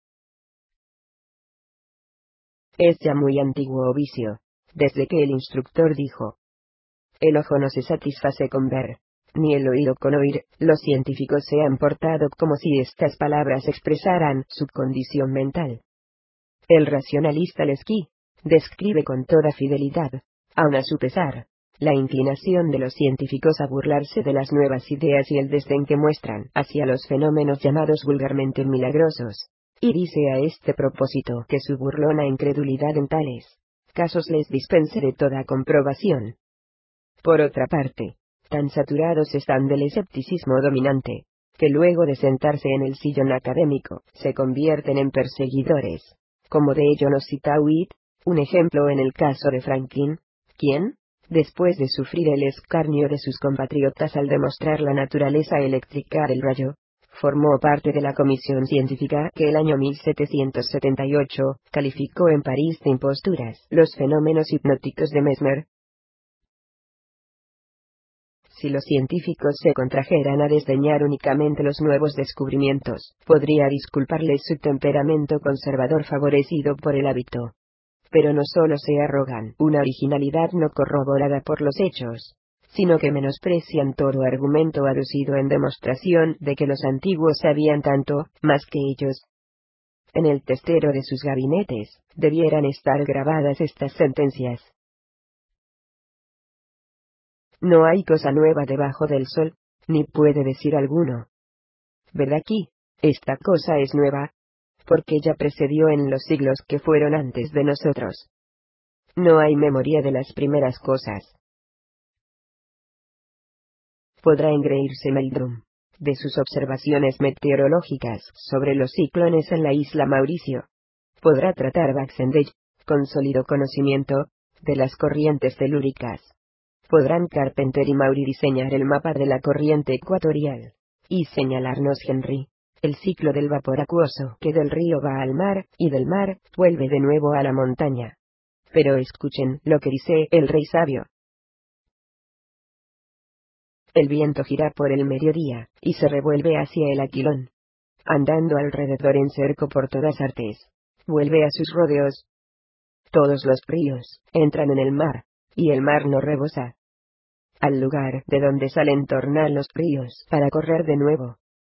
Es ya muy antiguo vicio, desde que el instructor dijo: el ojo no se satisface con ver, ni el oído con oír. Los científicos se han portado como si estas palabras expresaran su condición mental. El racionalista Leski describe con toda fidelidad, aun a su pesar, la inclinación de los científicos a burlarse de las nuevas ideas y el desdén que muestran hacia los fenómenos llamados vulgarmente milagrosos, y dice a este propósito que su burlona incredulidad en tales casos les dispense de toda comprobación. Por otra parte, tan saturados están del escepticismo dominante, que luego de sentarse en el sillón académico, se convierten en perseguidores, como de ello nos cita Witt, un ejemplo en el caso de Franklin, quien, después de sufrir el escarnio de sus compatriotas al demostrar la naturaleza eléctrica del rayo, formó parte de la comisión científica que el año 1778 calificó en París de imposturas los fenómenos hipnóticos de Mesmer. Si los científicos se contrajeran a desdeñar únicamente los nuevos descubrimientos, podría disculparles su temperamento conservador favorecido por el hábito. Pero no solo se arrogan una originalidad no corroborada por los hechos, sino que menosprecian todo argumento aducido en demostración de que los antiguos sabían tanto, más que ellos. En el testero de sus gabinetes, debieran estar grabadas estas sentencias: no hay cosa nueva debajo del sol, ni puede decir alguno: ved aquí, esta cosa es nueva, porque ya precedió en los siglos que fueron antes de nosotros. No hay memoria de las primeras cosas. Podrá engreírse Meldrum de sus observaciones meteorológicas sobre los ciclones en la isla Mauricio. Podrá tratar Baxendale, con sólido conocimiento, de las corrientes telúricas. Podrán Carpenter y Maury diseñar el mapa de la corriente ecuatorial, y señalarnos Henry, el ciclo del vapor acuoso que del río va al mar, y del mar, vuelve de nuevo a la montaña. Pero escuchen lo que dice el rey sabio. El viento gira por el mediodía, y se revuelve hacia el aquilón, andando alrededor en cerco por todas artes. Vuelve a sus rodeos. Todos los ríos entran en el mar, y el mar no rebosa. Al lugar de donde salen tornan los ríos para correr de nuevo.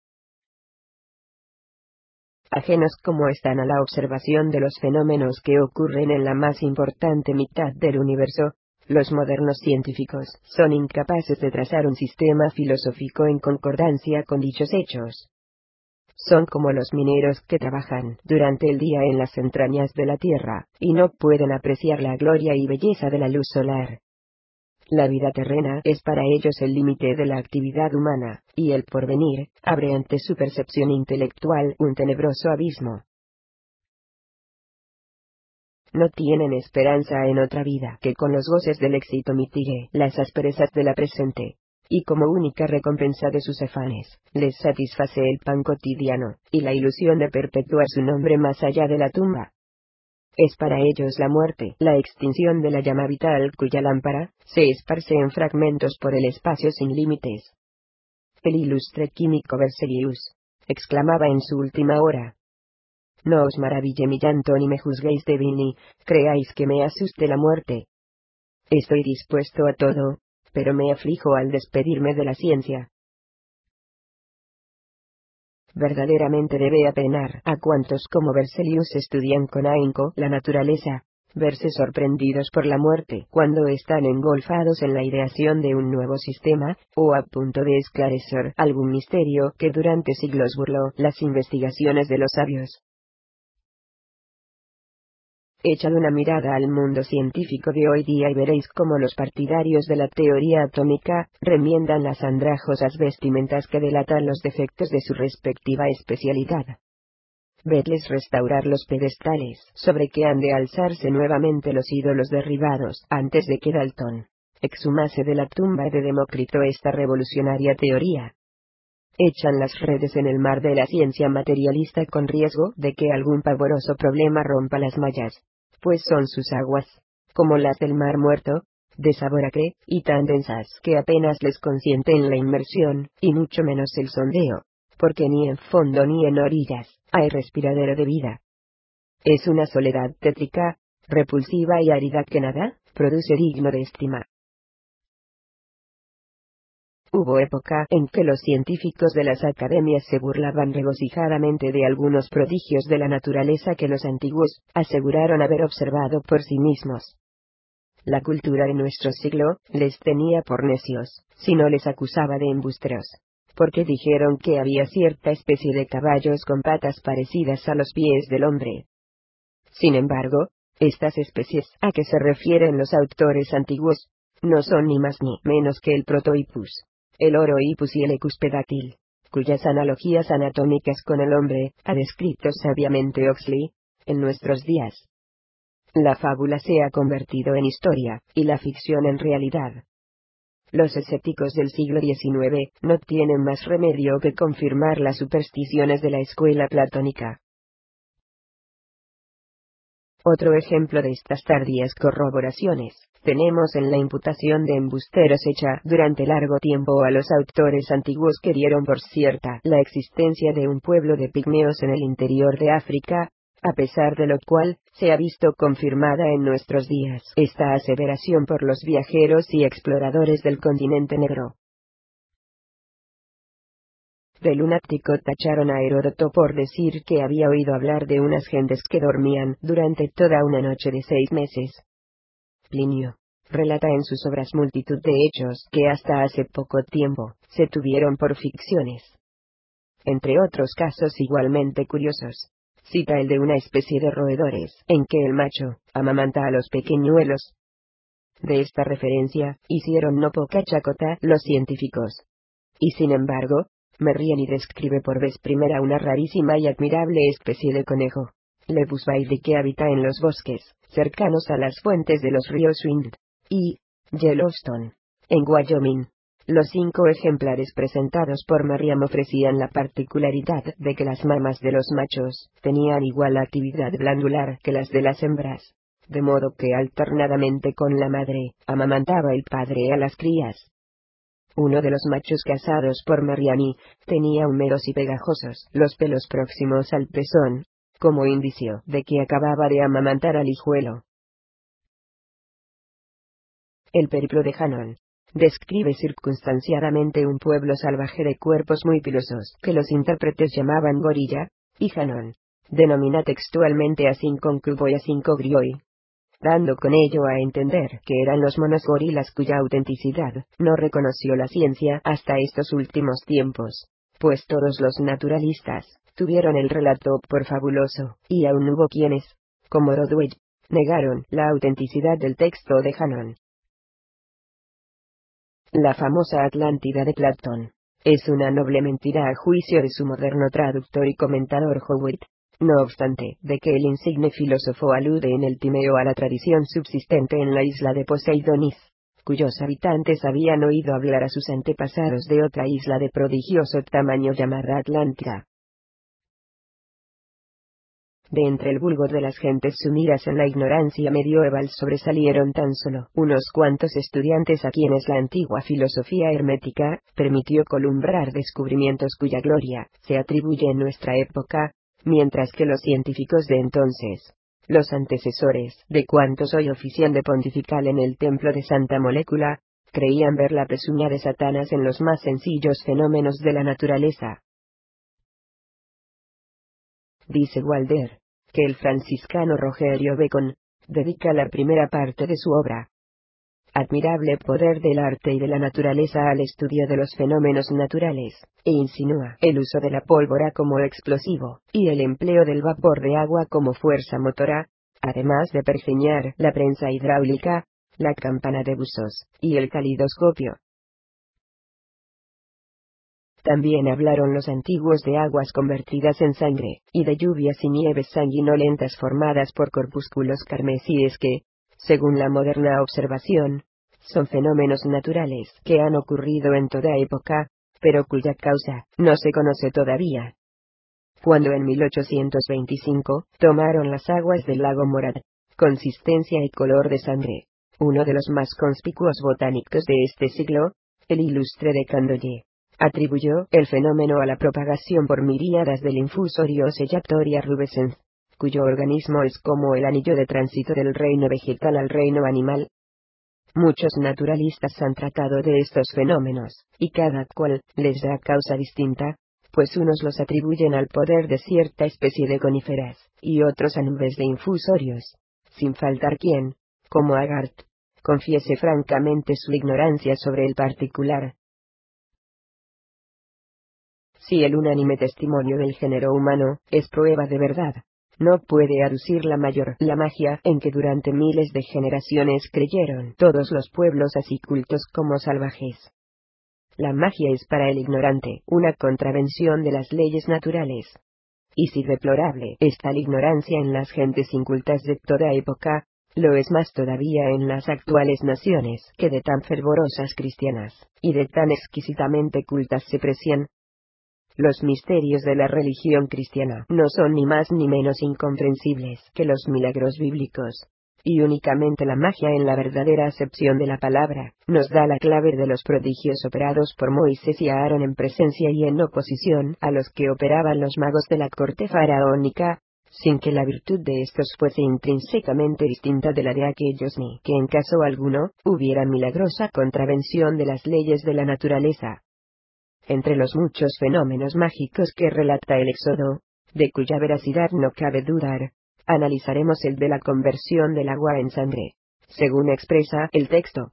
Ajenos como están a la observación de los fenómenos que ocurren en la más importante mitad del universo, los modernos científicos son incapaces de trazar un sistema filosófico en concordancia con dichos hechos. Son como los mineros que trabajan durante el día en las entrañas de la Tierra, y no pueden apreciar la gloria y belleza de la luz solar. La vida terrena es para ellos el límite de la actividad humana, y el porvenir abre ante su percepción intelectual un tenebroso abismo. No tienen esperanza en otra vida que con los goces del éxito mitigue las asperezas de la presente, y como única recompensa de sus afanes, les satisface el pan cotidiano, y la ilusión de perpetuar su nombre más allá de la tumba. Es para ellos la muerte, la extinción de la llama vital cuya lámpara se esparce en fragmentos por el espacio sin límites. El ilustre químico Berzelius exclamaba en su última hora: no os maraville mi llanto ni me juzguéis débil ni creáis que me asuste la muerte. Estoy dispuesto a todo, pero me aflijo al despedirme de la ciencia. Verdaderamente debe apenar a cuantos como Berzelius estudian con ahínco la naturaleza, verse sorprendidos por la muerte cuando están engolfados en la ideación de un nuevo sistema, o a punto de esclarecer algún misterio que durante siglos burló las investigaciones de los sabios. Echad una mirada al mundo científico de hoy día y veréis cómo los partidarios de la teoría atómica remiendan las andrajosas vestimentas que delatan los defectos de su respectiva especialidad. Vedles restaurar los pedestales sobre que han de alzarse nuevamente los ídolos derribados antes de que Dalton exhumase de la tumba de Demócrito esta revolucionaria teoría. Echan las redes en el mar de la ciencia materialista con riesgo de que algún pavoroso problema rompa las mallas, pues son sus aguas, como las del mar muerto, de sabor acre, y tan densas que apenas les consienten la inmersión, y mucho menos el sondeo, porque ni en fondo ni en orillas hay respiradero de vida. Es una soledad tétrica, repulsiva y árida que nada produce digno de estima. Hubo época en que los científicos de las academias se burlaban regocijadamente de algunos prodigios de la naturaleza que los antiguos aseguraron haber observado por sí mismos. La cultura de nuestro siglo les tenía por necios, si no les acusaba de embusteros, porque dijeron que había cierta especie de caballos con patas parecidas a los pies del hombre. Sin embargo, estas especies a que se refieren los autores antiguos no son ni más ni menos que el protohipus, el orohipus y el equuspedátil, cuyas analogías anatómicas con el hombre ha descrito sabiamente Huxley. En nuestros días, la fábula se ha convertido en historia, y la ficción en realidad. Los escépticos del siglo XIX no tienen más remedio que confirmar las supersticiones de la escuela platónica. Otro ejemplo de estas tardías corroboraciones tenemos en la imputación de embusteros hecha durante largo tiempo a los autores antiguos que dieron por cierta la existencia de un pueblo de pigmeos en el interior de África, a pesar de lo cual se ha visto confirmada en nuestros días esta aseveración por los viajeros y exploradores del continente negro. De lunático tacharon a Heródoto por decir que había oído hablar de unas gentes que dormían durante toda una noche de 6 meses. Plinio relata en sus obras multitud de hechos que hasta hace poco tiempo se tuvieron por ficciones. Entre otros casos igualmente curiosos, cita el de una especie de roedores en que el macho amamanta a los pequeñuelos. De esta referencia hicieron no poca chacota los científicos. Y sin embargo, Merriani describe por vez primera una rarísima y admirable especie de conejo, Lebus bailey, que habita en los bosques cercanos a las fuentes de los ríos Wind y Yellowstone, en Wyoming, Los 5 ejemplares presentados por Mariam ofrecían la particularidad de que las mamas de los machos tenían igual actividad glandular que las de las hembras, de modo que alternadamente con la madre, amamantaba el padre a las crías. Uno de los machos cazados por Mariami tenía húmedos y pegajosos los pelos próximos al pezón, como indicio de que acababa de amamantar al hijuelo. El periplo de Hanón describe circunstanciadamente un pueblo salvaje de cuerpos muy pilosos que los intérpretes llamaban gorilla, y Hanón denomina textualmente a 5 cubo y a 5 grioi, dando con ello a entender que eran los monos gorilas cuya autenticidad no reconoció la ciencia hasta estos últimos tiempos, pues todos los naturalistas tuvieron el relato por fabuloso, y aún hubo quienes, como Rodwell, negaron la autenticidad del texto de Hanón. La famosa Atlántida de Platón es una noble mentira a juicio de su moderno traductor y comentador Howitt. No obstante, de que el insigne filósofo alude en el Timeo a la tradición subsistente en la isla de Poseidonis, cuyos habitantes habían oído hablar a sus antepasados de otra isla de prodigioso tamaño llamada Atlántida. De entre el vulgo de las gentes sumidas en la ignorancia medieval sobresalieron tan solo unos cuantos estudiantes a quienes la antigua filosofía hermética permitió columbrar descubrimientos cuya gloria se atribuye en nuestra época, mientras que los científicos de entonces, los antecesores de cuantos hoy ofician de pontifical en el templo de Santa Molécula, creían ver la pezuña de Satanás en los más sencillos fenómenos de la naturaleza. Dice Walder, que el franciscano Rogerio Bacon dedica la primera parte de su obra, Admirable poder del arte y de la naturaleza, al estudio de los fenómenos naturales, e insinúa el uso de la pólvora como explosivo, y el empleo del vapor de agua como fuerza motora, además de pergeñar la prensa hidráulica, la campana de buzos, y el calidoscopio. También hablaron los antiguos de aguas convertidas en sangre, y de lluvias y nieves sanguinolentas formadas por corpúsculos carmesíes que, según la moderna observación, son fenómenos naturales que han ocurrido en toda época, pero cuya causa no se conoce todavía. Cuando en 1825 tomaron las aguas del lago Morad, consistencia y color de sangre, uno de los más conspicuos botánicos de este siglo, el ilustre de Candolle, atribuyó el fenómeno a la propagación por miríadas del infusorio Sellatoria rubescens, cuyo organismo es como el anillo de tránsito del reino vegetal al reino animal. Muchos naturalistas han tratado de estos fenómenos, y cada cual les da causa distinta, pues unos los atribuyen al poder de cierta especie de coníferas, y otros a nubes de infusorios, sin faltar quien, como Agarth, confiese francamente su ignorancia sobre el particular. Si el unánime testimonio del género humano es prueba de verdad, no puede aducir la magia en que durante miles de generaciones creyeron todos los pueblos así cultos como salvajes. La magia es para el ignorante una contravención de las leyes naturales. Y si deplorable es tal ignorancia en las gentes incultas de toda época, lo es más todavía en las actuales naciones que de tan fervorosas cristianas, y de tan exquisitamente cultas se precian. Los misterios de la religión cristiana no son ni más ni menos incomprensibles que los milagros bíblicos, y únicamente la magia en la verdadera acepción de la palabra nos da la clave de los prodigios operados por Moisés y Aarón en presencia y en oposición a los que operaban los magos de la corte faraónica, sin que la virtud de estos fuese intrínsecamente distinta de la de aquellos, ni que en caso alguno hubiera milagrosa contravención de las leyes de la naturaleza. Entre los muchos fenómenos mágicos que relata el Éxodo, de cuya veracidad no cabe dudar, analizaremos el de la conversión del agua en sangre, según expresa el texto.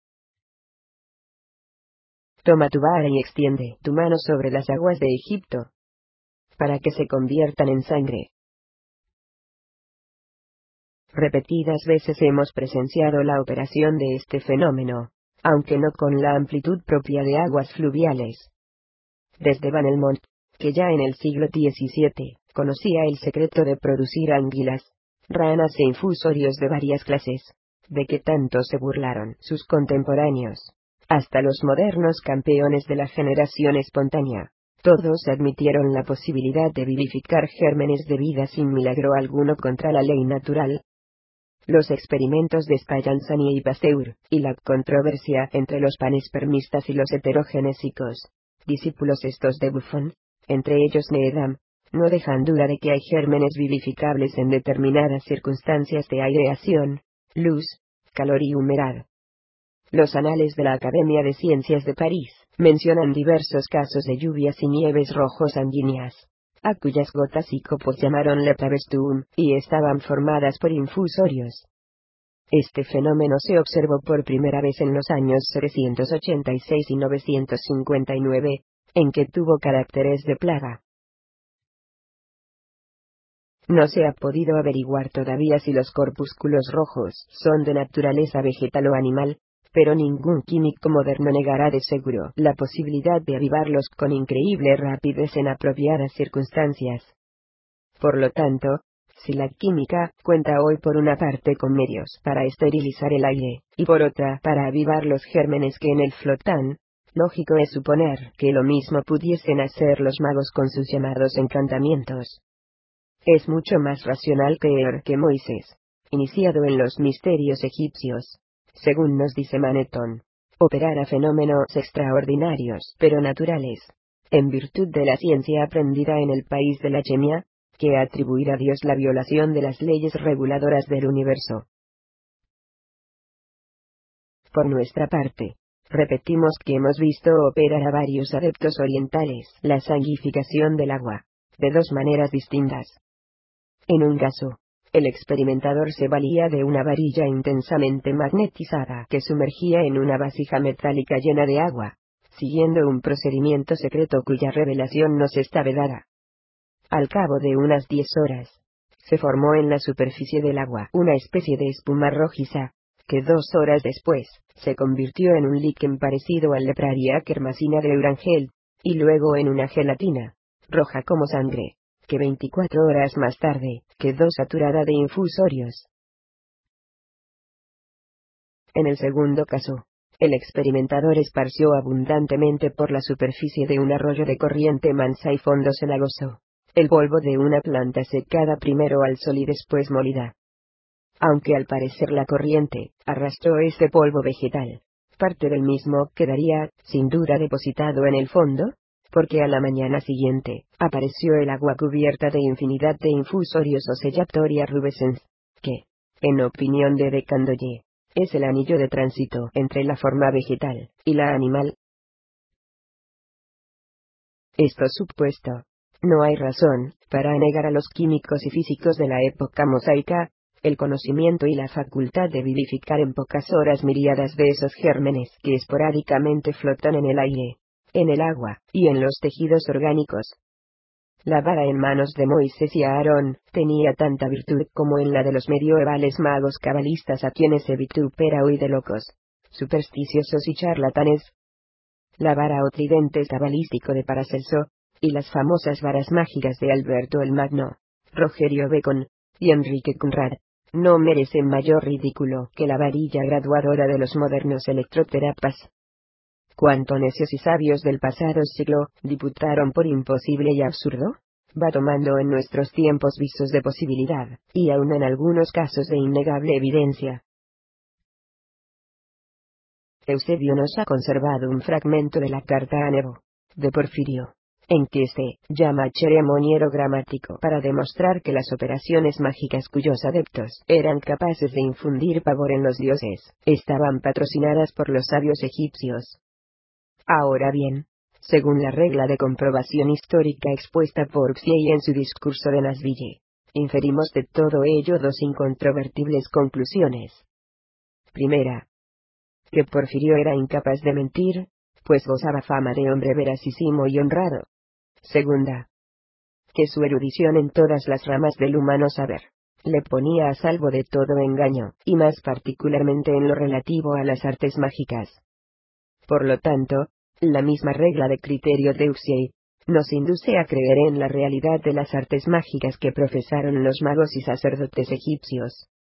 Toma tu vara y extiende tu mano sobre las aguas de Egipto, para que se conviertan en sangre. Repetidas veces hemos presenciado la operación de este fenómeno, aunque no con la amplitud propia de aguas fluviales. Desde Van Helmont, que ya en el siglo XVII conocía el secreto de producir anguilas, ranas e infusorios de varias clases, de que tanto se burlaron sus contemporáneos, hasta los modernos campeones de la generación espontánea. Todos admitieron la posibilidad de vivificar gérmenes de vida sin milagro alguno contra la ley natural. Los experimentos de Spallanzani y Pasteur, y la controversia entre los panspermistas y los heterogenésicos, discípulos estos de Buffon, entre ellos Needham, no dejan duda de que hay gérmenes vivificables en determinadas circunstancias de aireación, luz, calor y humedad. Los anales de la Academia de Ciencias de París mencionan diversos casos de lluvias y nieves rojos sanguíneas, a cuyas gotas y copos llamaron leptavestum, y estaban formadas por infusorios. Este fenómeno se observó por primera vez en los años 786 y 959, en que tuvo caracteres de plaga. No se ha podido averiguar todavía si los corpúsculos rojos son de naturaleza vegetal o animal, pero ningún químico moderno negará de seguro la posibilidad de avivarlos con increíble rapidez en apropiadas circunstancias. Por lo tanto, si la química cuenta hoy por una parte con medios para esterilizar el aire, y por otra para avivar los gérmenes que en él flotan, lógico es suponer que lo mismo pudiesen hacer los magos con sus llamados encantamientos. Es mucho más racional creer que Moisés, iniciado en los misterios egipcios, según nos dice Manetón, operara fenómenos extraordinarios pero naturales, en virtud de la ciencia aprendida en el país de la Chemia, que atribuir a Dios la violación de las leyes reguladoras del universo. Por nuestra parte, repetimos que hemos visto operar a varios adeptos orientales la sanguificación del agua, de dos maneras distintas. En un caso, el experimentador se valía de una varilla intensamente magnetizada que sumergía en una vasija metálica llena de agua, siguiendo un procedimiento secreto cuya revelación nos está vedada. Al cabo de unas 10 horas, se formó en la superficie del agua una especie de espuma rojiza, que 2 horas después, se convirtió en un líquen parecido al lepraria kermasina de Urangel, y luego en una gelatina, roja como sangre, que 24 horas más tarde, quedó saturada de infusorios. En el segundo caso, el experimentador esparció abundantemente por la superficie de un arroyo de corriente mansa y fondo cenagoso el polvo de una planta secada primero al sol y después molida. Aunque al parecer la corriente arrastró este polvo vegetal, parte del mismo quedaría, sin duda, depositado en el fondo, porque a la mañana siguiente, apareció el agua cubierta de infinidad de infusorios o sellatoria rubescens, que, en opinión de De Candolle, es el anillo de tránsito entre la forma vegetal y la animal. Esto supuesto, no hay razón para negar a los químicos y físicos de la época mosaica el conocimiento y la facultad de vivificar en pocas horas miríadas de esos gérmenes que esporádicamente flotan en el aire, en el agua, y en los tejidos orgánicos. La vara en manos de Moisés y Aarón tenía tanta virtud como en la de los medievales magos cabalistas a quienes se vitupera hoy de locos, supersticiosos y charlatanes. La vara o tridente cabalístico de Paracelso, y las famosas varas mágicas de Alberto el Magno, Rogerio Bacon, y Enrique Conrad, no merecen mayor ridículo que la varilla graduadora de los modernos electroterapas. Cuánto necios y sabios del pasado siglo diputaron por imposible y absurdo, va tomando en nuestros tiempos visos de posibilidad, y aun en algunos casos de innegable evidencia. Eusebio nos ha conservado un fragmento de la carta a Nebo, de Porfirio, en que se llama ceremoniero gramático para demostrar que las operaciones mágicas cuyos adeptos eran capaces de infundir pavor en los dioses, estaban patrocinadas por los sabios egipcios. Ahora bien, según la regla de comprobación histórica expuesta por Xiei en su discurso de Nasville, inferimos de todo ello dos incontrovertibles conclusiones. Primera, que Porfirio era incapaz de mentir, pues gozaba fama de hombre veracísimo y honrado. Segunda, que su erudición en todas las ramas del humano saber le ponía a salvo de todo engaño, y más particularmente en lo relativo a las artes mágicas. Por lo tanto, la misma regla de criterio de Uxiei nos induce a creer en la realidad de las artes mágicas que profesaron los magos y sacerdotes egipcios.